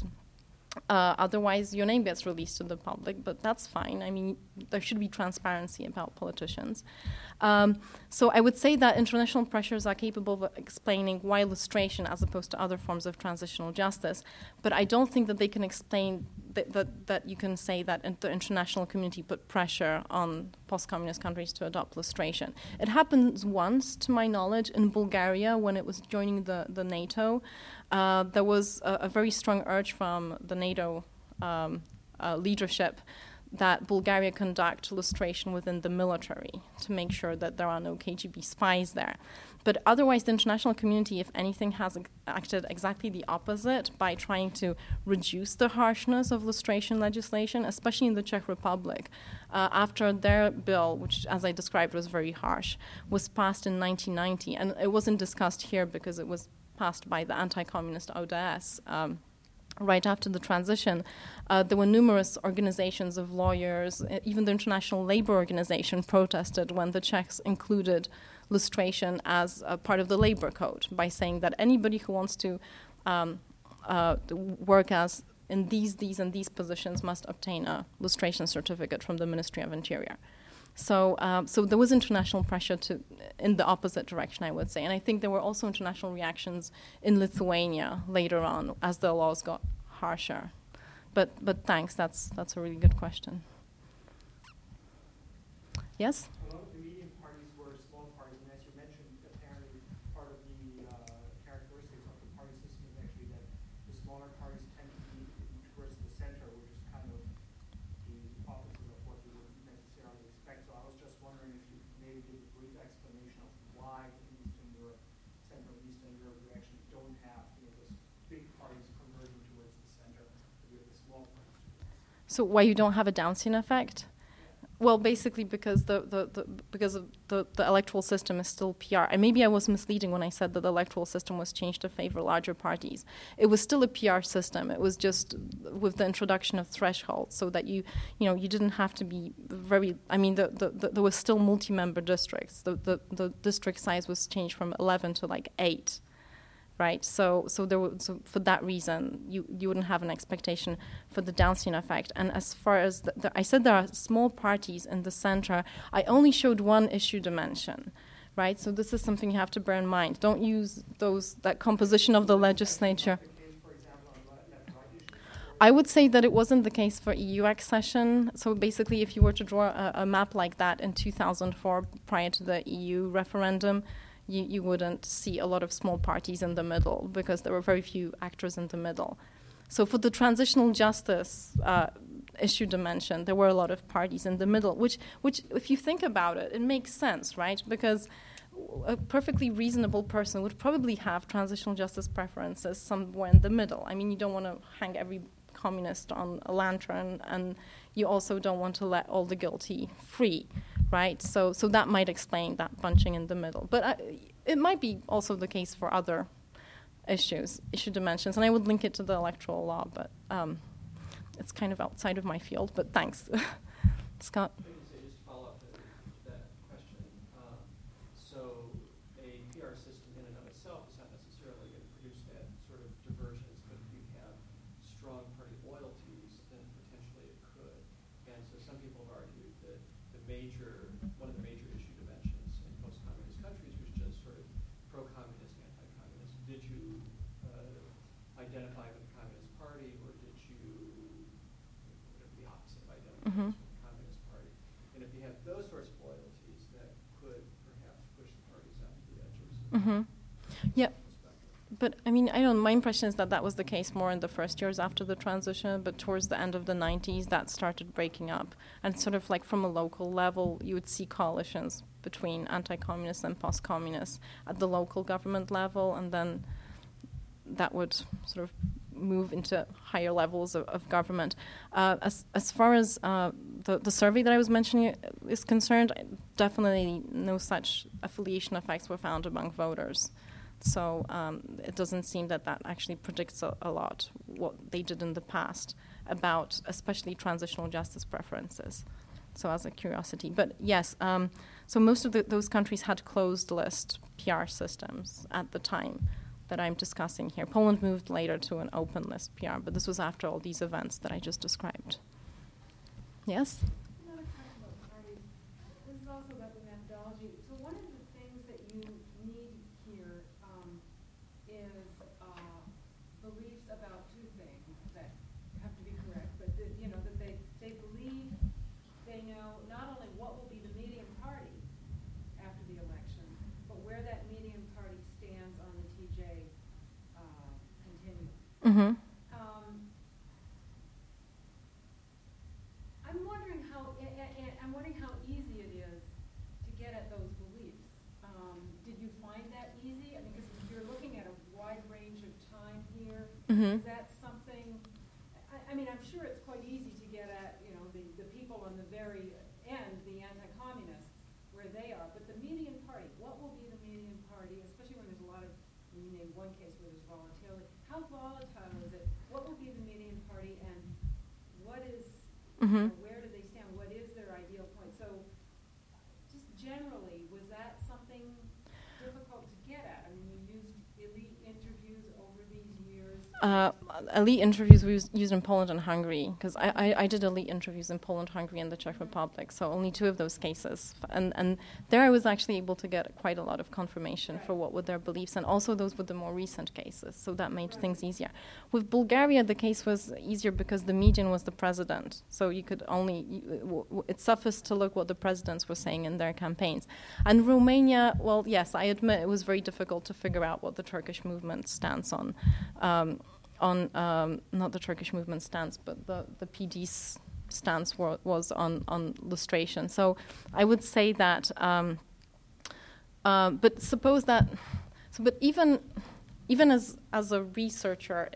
Speaker 2: your name gets released to the public, but that's fine. I mean, there should be transparency about politicians. So I would say that international pressures are capable of explaining why lustration as opposed to other forms of transitional justice, but I don't think that they can explain that you can say that the international community put pressure on post-communist countries to adopt lustration. It happened once, to my knowledge, in Bulgaria when it was joining the NATO. There was a very strong urge from the NATO leadership that Bulgaria conduct lustration within the military to make sure that there are no KGB spies there. But otherwise, the international community, if anything, has acted exactly the opposite by trying to reduce the harshness of lustration legislation, especially in the Czech Republic. After their bill, which, as I described, was very harsh, was passed in 1990, and it wasn't discussed here because it was passed by the anti-communist ODS. Right after the transition, there were numerous organizations of lawyers, even the International Labour Organization protested when the Czechs included lustration as a part of the labor code by saying that anybody who wants to work as in these and these positions must obtain a lustration certificate from the Ministry of Interior. So there was international pressure in the opposite direction, I would say. And I think there were also international reactions in Lithuania later on as the laws got harsher. But thanks, that's a really good question. Yes?
Speaker 4: A lot of the medium parties were small parties, and as you mentioned, apparently part of the characteristics of the party system is actually that the smaller parties tend to be towards the center, which is kind of the opposite of what you would necessarily expect. So I was just wondering if you could maybe give a brief explanation of why in Eastern Europe, Central and Eastern Europe, we actually don't have those big parties converging towards the center, but we have the small parties.
Speaker 2: So why you don't have a Downsian effect? Well, basically because because of the electoral system is still PR. And maybe I was misleading when I said that the electoral system was changed to favor larger parties. It was still a PR system. It was just with the introduction of thresholds, so that you didn't have to be very. I mean, there was still multi-member districts. The district size was changed from 11 to like 8. Right, so for that reason, you wouldn't have an expectation for the Downsian effect. And as far as I said, there are small parties in the center. I only showed one issue dimension, right? So this is something you have to bear in mind. Don't use that composition of the legislature. I would say that it wasn't the case for EU accession. So basically, if you were to draw a map like that in 2004, prior to the EU referendum, you wouldn't see a lot of small parties in the middle because there were very few actors in the middle. So for the transitional justice issue dimension, there were a lot of parties in the middle, which if you think about it, it makes sense, right? Because a perfectly reasonable person would probably have transitional justice preferences somewhere in the middle. I mean, you don't want to hang every communist on a lantern, and you also don't want to let all the guilty free. Right, so that might explain that bunching in the middle. But it might be also the case for other issue dimensions. And I would link it to the electoral law, but it's kind of outside of my field. But thanks. Scott?
Speaker 1: Just to follow up to that question. So a PR system in and of itself is not necessarily going to produce that sort of divergence, but if you have strong party loyalties, then potentially it could. And so some people have argued that one of the major issue dimensions in post-communist countries was just sort of pro-communist, anti-communist. Did you identify with the Communist Party, or did you the opposite of identify with the Communist Party? And if you have those sorts of loyalties, that could perhaps push the parties out
Speaker 2: Mm-hmm. Yeah. But, I mean, I don't know, my impression is that that was the case more in the first years after the transition, but towards the end of the 90s, that started breaking up. And sort of like from a local level, you would see coalitions between anti-communists and post-communists at the local government level, and then that would sort of move into higher levels of government. As far as the survey that I was mentioning is concerned, definitely no such affiliation effects were found among voters. So it doesn't seem that that actually predicts a lot what they did in the past about especially transitional justice preferences. So as a curiosity. But yes, so most of those countries had closed list PR systems at the time that I'm discussing here. Poland moved later to an open list PR, but this was after all these events that I just described. Yes?
Speaker 3: Another question about parties. This is also about the methodology. So one of the things that you need here is beliefs about two things that have to be correct, but that, you know, that they believe they know not only what will be the median party after the election, but where that median party stands on the TJ continuum.
Speaker 2: Mm-hmm.
Speaker 3: I'm wondering how easy it is to get at those beliefs. Did you find that easy? I mean, because you're looking at a wide range of time here.
Speaker 2: Mm-hmm.
Speaker 3: Is that something? I mean, I'm sure it's quite easy to get at, you know, the people on the very end, the anti-communists, where they are. But the median party, what will be the median party, especially when there's a lot of, you named one case where there's volatility. How volatile is it? What will be the median party, and what is,
Speaker 2: Mm-hmm.
Speaker 3: where do they stand? What is their ideal point? So, just generally, was that something difficult to get at? I mean, you used elite interviews over these years.
Speaker 2: Elite interviews we used in Poland and Hungary, because I did elite interviews in Poland, Hungary, and the Czech Republic, so only 2 of those cases. And there I was actually able to get quite a lot of confirmation for what were their beliefs, and also those were the more recent cases, so that made things easier. With Bulgaria, the case was easier because the median was the president, so you could only, it sufficed to look what the presidents were saying in their campaigns. And Romania, well, yes, I admit it was very difficult to figure out what the Turkish movement stance on not the Turkish movement stance, but the PD's stance was on lustration. So I would say that, but suppose that, but even as a researcher,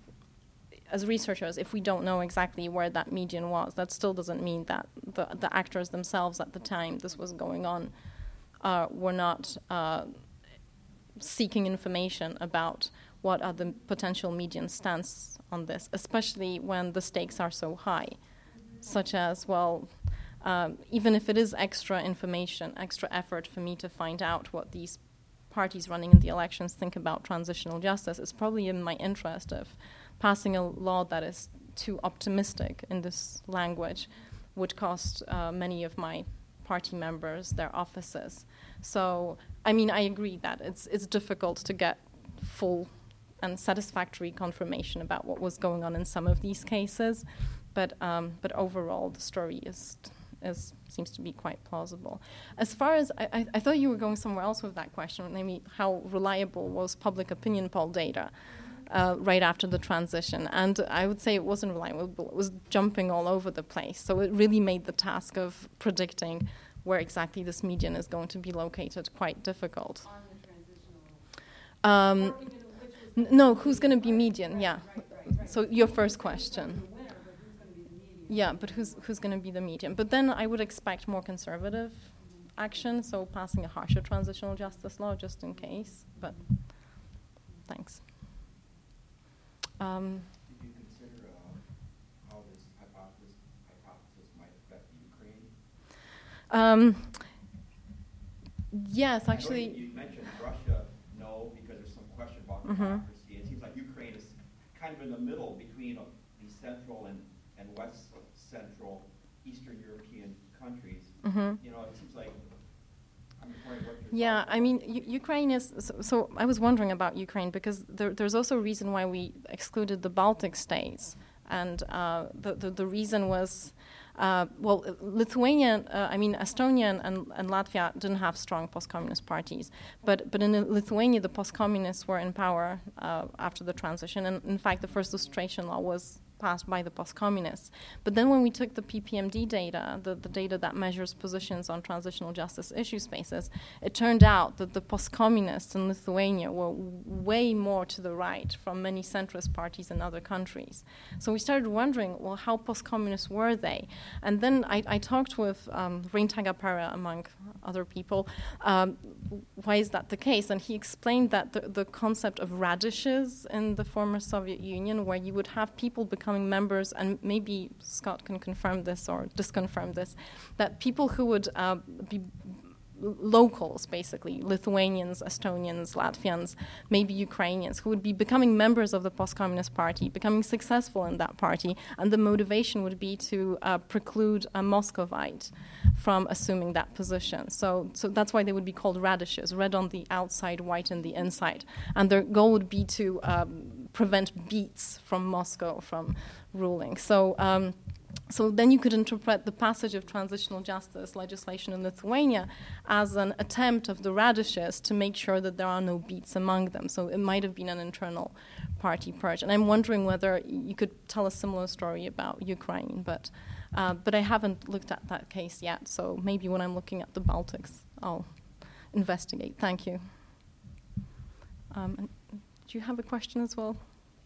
Speaker 2: if we don't know exactly where that median was, that still doesn't mean that the actors themselves at the time this was going on were not seeking information about what are the potential median stance on this, especially when the stakes are so high, such as, well, even if it is extra information, extra effort for me to find out what these parties running in the elections think about transitional justice, it's probably in my interest of passing a law that is too optimistic in this language would cost many of my party members their offices. So, I mean, I agree that it's difficult to get full and satisfactory confirmation about what was going on in some of these cases, but overall the story seems to be quite plausible. As far as I thought you were going somewhere else with that question, maybe how reliable was public opinion poll data right after the transition, and I would say it wasn't reliable. It was jumping all over the place, so it really made the task of predicting where exactly this median is going to be located quite difficult.
Speaker 3: On the transitional. Or even
Speaker 2: No, who's going to be median? Yeah. Right. So your first question. Yeah, but who's going to be the median? But then I would expect more conservative action, so passing a harsher transitional justice law just in case. But thanks.
Speaker 5: Did you consider how this hypothesis might affect Ukraine?
Speaker 2: Yes, actually.
Speaker 5: You mentioned Russia, no, because there's some question about democracy. It seems like Ukraine is kind of in the middle between the central and west central Eastern European countries. You know, it seems like I'm wondering what
Speaker 2: Yeah, I mean, Ukraine is, so I was wondering about Ukraine because there's also a reason why we excluded the Baltic states. And the reason was Lithuania, Estonia and Latvia didn't have strong post-communist parties, but in Lithuania, the post-communists were in power after the transition, and in fact, the first lustration law was passed by the post-communists. But then when we took the PPMD data, the data that measures positions on transitional justice issue spaces, it turned out that the post-communists in Lithuania were way more to the right from many centrist parties in other countries. So we started wondering, well, how post-communist were they? And then I talked with Rein Tagapera, among other people, why is that the case? And he explained that the concept of radishes in the former Soviet Union, where you would have people becoming members, and maybe Scott can confirm this or disconfirm this, that people who would be locals, basically, Lithuanians, Estonians, Latvians, maybe Ukrainians, who would be becoming members of the post-communist party, becoming successful in that party, and the motivation would be to preclude a Muscovite from assuming that position. So that's why they would be called radishes, red on the outside, white on the inside. And their goal would be to prevent beats from Moscow from ruling. So then you could interpret the passage of transitional justice legislation in Lithuania as an attempt of the radishes to make sure that there are no beats among them. So it might have been an internal party purge. And I'm wondering whether you could tell a similar story about Ukraine, but I haven't looked at that case yet. So maybe when I'm looking at the Baltics, I'll investigate. Thank you. Do you have a question as well?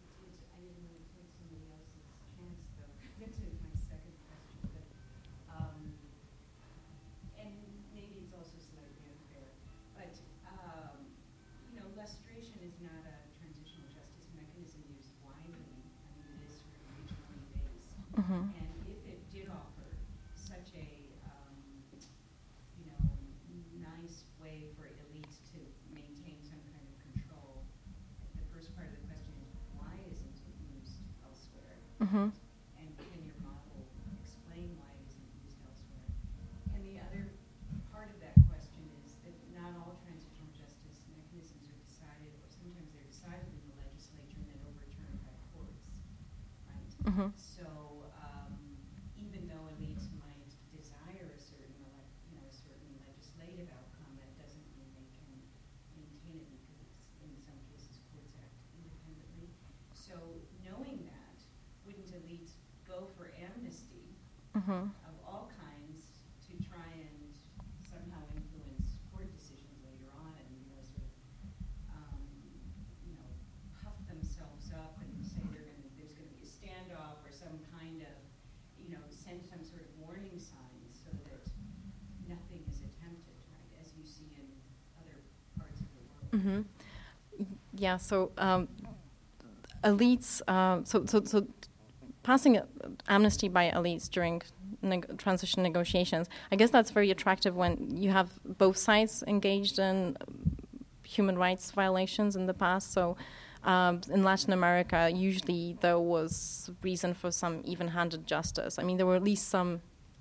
Speaker 3: Mm-hmm. And if it did offer such a, nice way for elites to maintain some kind of control, the first part of the question is, why isn't it used elsewhere?
Speaker 2: Mm-hmm.
Speaker 3: And can your model explain why it isn't used elsewhere? And the other part of that question is that not all transitional justice mechanisms are decided, or sometimes they're decided in the legislature and then overturned by courts, right?
Speaker 2: Mm-hmm.
Speaker 3: Even though elites might desire a certain legislative outcome, that doesn't mean they can maintain it because it's, in some cases, courts act independently. So knowing that, wouldn't elites go for amnesty
Speaker 2: Mm-hmm.
Speaker 3: of all kinds to try and somehow influence court decisions later on, and puff themselves up and say there's going to be a standoff or some kind of, send some sort of warning signs so that nothing is attempted, right, as you see in other parts of the world.
Speaker 2: Mm-hmm. Yeah, so elites, so passing amnesty by elites during transition negotiations, I guess that's very attractive when you have both sides engaged in human rights violations in the past. So in Latin America, usually there was reason for some even-handed justice. I mean, there were at least some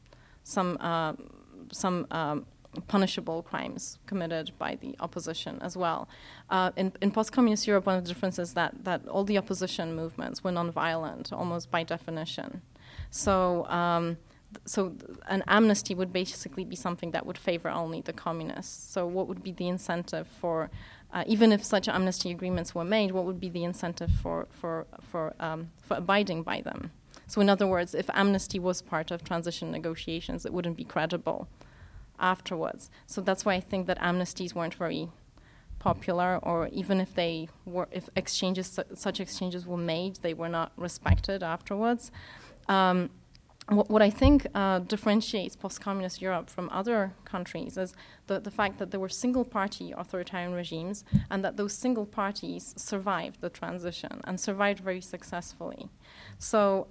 Speaker 2: punishable crimes committed by the opposition as well. In post-communist Europe, one of the differences is that all the opposition movements were non-violent, almost by definition. So an amnesty would basically be something that would favor only the communists. So what would be the incentive for, even if such amnesty agreements were made, what would be the incentive for abiding by them? So in other words, if amnesty was part of transition negotiations, it wouldn't be credible afterwards. So that's why I think that amnesties weren't very popular, or even if they were, if such exchanges were made, they were not respected afterwards. What I think differentiates post-communist Europe from other countries is the fact that there were single-party authoritarian regimes, and that those single parties survived the transition and survived very successfully. So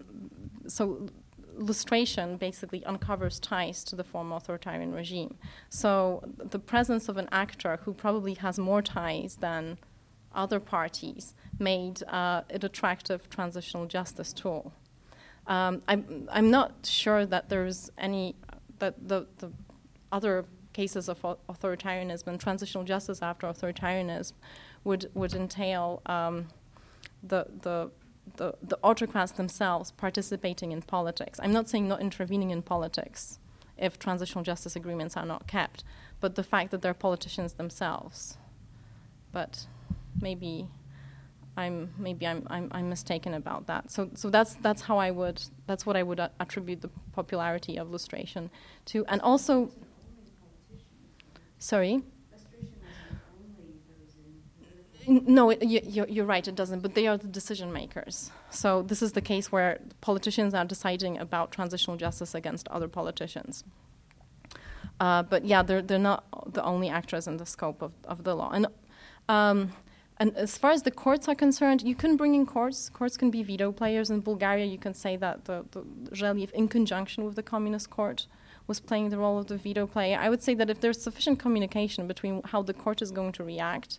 Speaker 2: lustration basically uncovers ties to the former authoritarian regime. So the presence of an actor who probably has more ties than other parties made it attractive transitional justice tool. I'm not sure that there's any that the other cases of authoritarianism and transitional justice after authoritarianism would entail the the autocrats themselves participating in politics. I'm not saying not intervening in politics if transitional justice agreements are not kept, but the fact that they're politicians themselves. But maybe I'm mistaken about that. So that's what I would attribute the popularity of lustration to, and also. Sorry. No, you're right, it doesn't, but they are the decision makers. So this is the case where politicians are deciding about transitional justice against other politicians. But yeah, they're not the only actors in the scope of the law. And as far as the courts are concerned, you can bring in courts. Courts can be veto players. In Bulgaria, you can say that the Željev, in conjunction with the Communist Court, was playing the role of the veto player. I would say that if there's sufficient communication between how the court is going to react,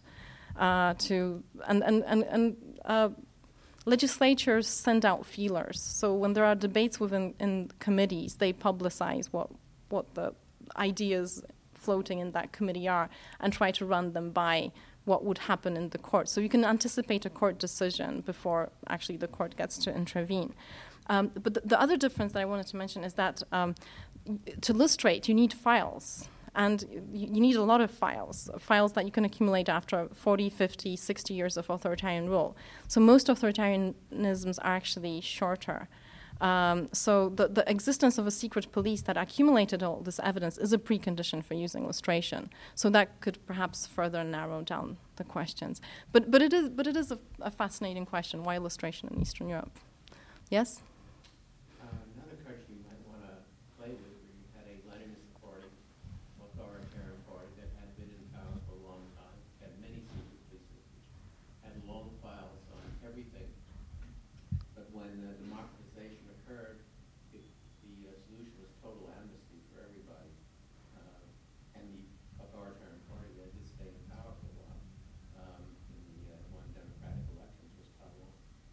Speaker 2: legislatures send out feelers. So when there are debates in committees, they publicize what the ideas floating in that committee are and try to run them by what would happen in the court. So you can anticipate a court decision before actually the court gets to intervene. But the other difference that I wanted to mention is that to lustrate, you need files. And you need a lot of files that you can accumulate after 40, 50, 60 years of authoritarian rule. So most authoritarianisms are actually shorter. So the existence of a secret police that accumulated all this evidence is a precondition for using lustration. So that could perhaps further narrow down the questions. But it is a fascinating question. Why lustration in Eastern Europe? Yes?
Speaker 6: Another country you might want to play with, where you had a Leninist party, authoritarian party that had been in power for a long time, had many secret police, had long files on everything. But when democratization occurred, the solution was total amnesty for everybody. And the authoritarian party that did stay in power for a while in the one democratic elections was Taiwan.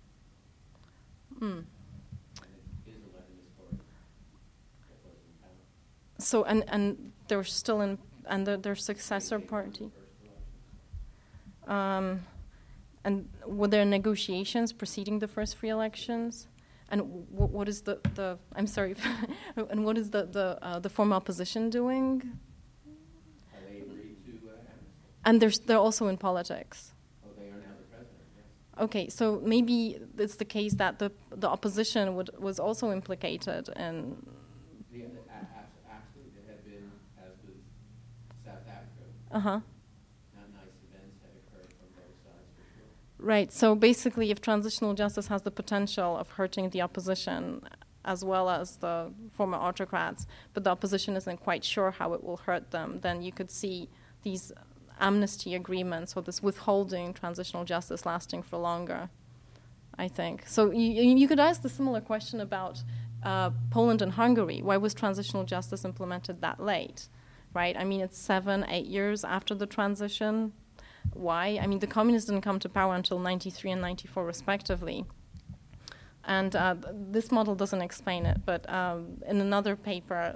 Speaker 2: Mm.
Speaker 6: So
Speaker 2: and they're still in, and their successor party. And were there negotiations preceding the first free elections? And what is the I'm sorry, and what is the former opposition doing?
Speaker 6: They agreed to
Speaker 2: and they're also in politics.
Speaker 6: Oh, they are now the president. Yes.
Speaker 2: Okay, so maybe it's the case that the opposition was also implicated in.
Speaker 6: Absolutely, there had been, as with South Africa,
Speaker 2: Uh-huh.
Speaker 6: not nice events had occurred from both sides for sure.
Speaker 2: Right, so basically if transitional justice has the potential of hurting the opposition as well as the former autocrats, but the opposition isn't quite sure how it will hurt them, then you could see these amnesty agreements or this withholding transitional justice lasting for longer, I think. So you could ask the similar question about Poland and Hungary. Why was transitional justice implemented that late, right? I mean, it's 7-8 years after the transition. Why? I mean, the communists didn't come to power until 93 and 94, respectively. And this model doesn't explain it, but in another paper,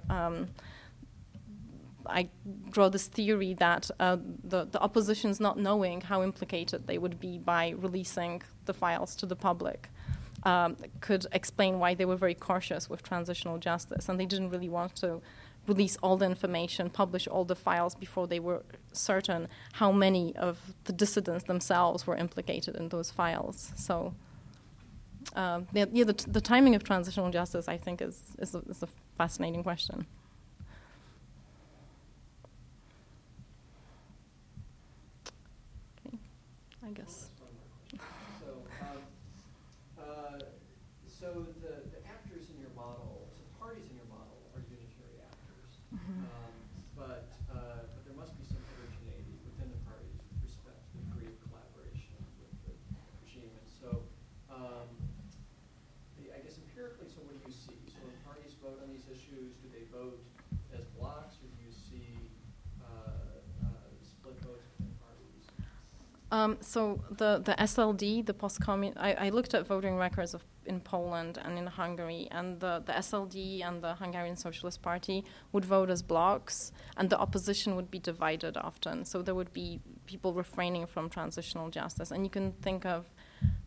Speaker 2: I draw this theory that the opposition's not knowing how implicated they would be by releasing the files to the public could explain why they were very cautious with transitional justice, and they didn't really want to release all the information, publish all the files before they were certain how many of the dissidents themselves were implicated in those files. So, the timing of transitional justice, I think, is a fascinating question. Okay, I guess.
Speaker 7: So the actors in your model, the parties in your model are unitary actors, but there must be some heterogeneity within the parties with respect to the degree of collaboration with the regime. And so, I guess empirically, so what do you see? So when parties vote on these issues, do they vote as blocks, or do you see split votes within parties?
Speaker 2: So the SLD, the post-communist, I looked at voting records in Poland and in Hungary, and the SLD and the Hungarian Socialist Party would vote as blocs, and the opposition would be divided often. So there would be people refraining from transitional justice. And you can think of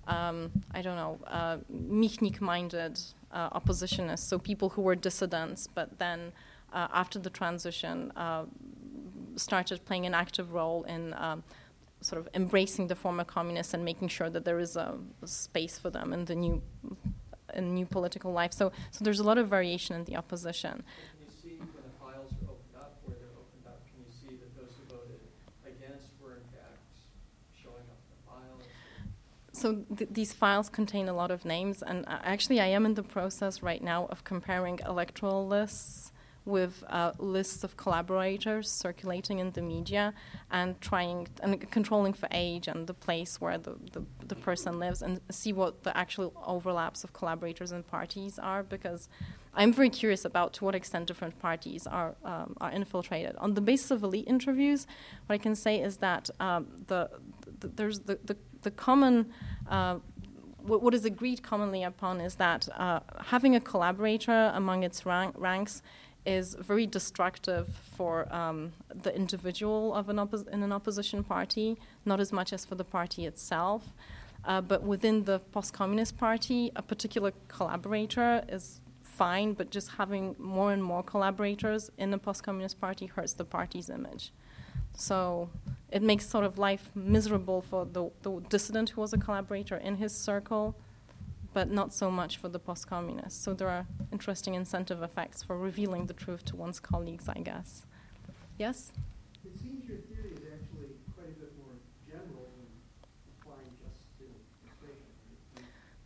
Speaker 2: I don't know, Michnik-minded oppositionists, so people who were dissidents, but then after the transition started playing an active role in sort of embracing the former communists and making sure that there is a space for them in the new political life. So there's a lot of variation in the opposition.
Speaker 7: Can you see when the files are opened up, where they're opened up, can you see that those who voted against were in fact showing up in the files?
Speaker 2: So these files contain a lot of names, and actually I am in the process right now of comparing electoral lists with lists of collaborators circulating in the media and controlling for age and the place where the person lives, and see what the actual overlaps of collaborators and parties are, because I'm very curious about to what extent different parties are infiltrated. On the basis of elite interviews, what I can say is that there's the common what is agreed commonly upon is that having a collaborator among its ranks is very destructive for the individual of in an opposition party, not as much as for the party itself. But within the post-communist party, a particular collaborator is fine, but just having more and more collaborators in the post-communist party hurts the party's image. So it makes sort of life miserable for the dissident who was a collaborator in his circle, but not so much for the post-communists. So there are interesting incentive effects for revealing the truth to one's colleagues, I guess. Yes?
Speaker 8: It seems your theory is actually quite a bit more general than applying just to administration.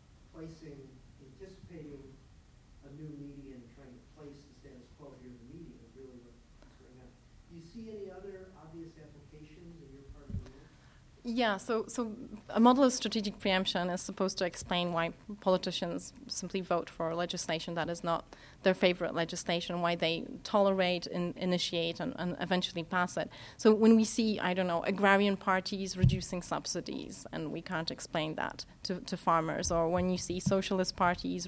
Speaker 8: Anticipating a new media and trying to place the status quo here in the media is really what's going on. Do you see any other obvious applications in your part of the world?
Speaker 2: Yeah, so a model of strategic preemption is supposed to explain why politicians simply vote for legislation that is not their favorite legislation, why they tolerate, initiate, and eventually pass it. So when we see, I don't know, agrarian parties reducing subsidies, and we can't explain that to farmers, or when you see socialist parties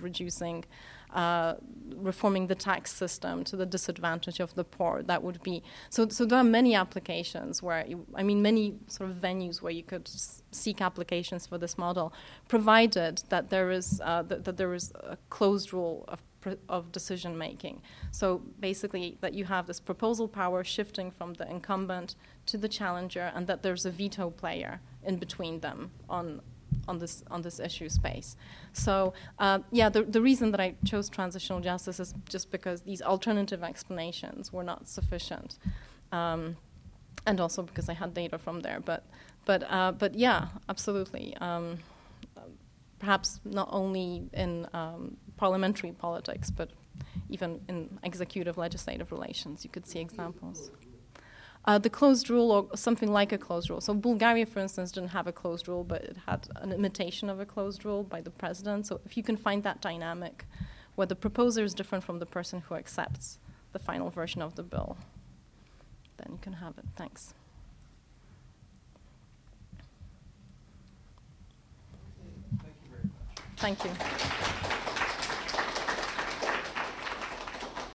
Speaker 2: reforming the tax system to the disadvantage of the poor, that would be so there are many applications where many sort of venues where you could seek applications for this model, provided that there is a closed rule of decision making. So basically that you have this proposal power shifting from the incumbent to the challenger, and that there's a veto player in between them on this issue space. So the reason that I chose transitional justice is just because these alternative explanations were not sufficient, and also because I had data from there. But yeah, absolutely. Perhaps not only in parliamentary politics, but even in executive legislative relations, you could see examples. The closed rule, or something like a closed rule. So Bulgaria, for instance, didn't have a closed rule, but it had an imitation of a closed rule by the president. So if you can find that dynamic where the proposer is different from the person who accepts the final version of the bill, then you can have it. Thanks.
Speaker 7: Thank you very much.
Speaker 2: Thank you.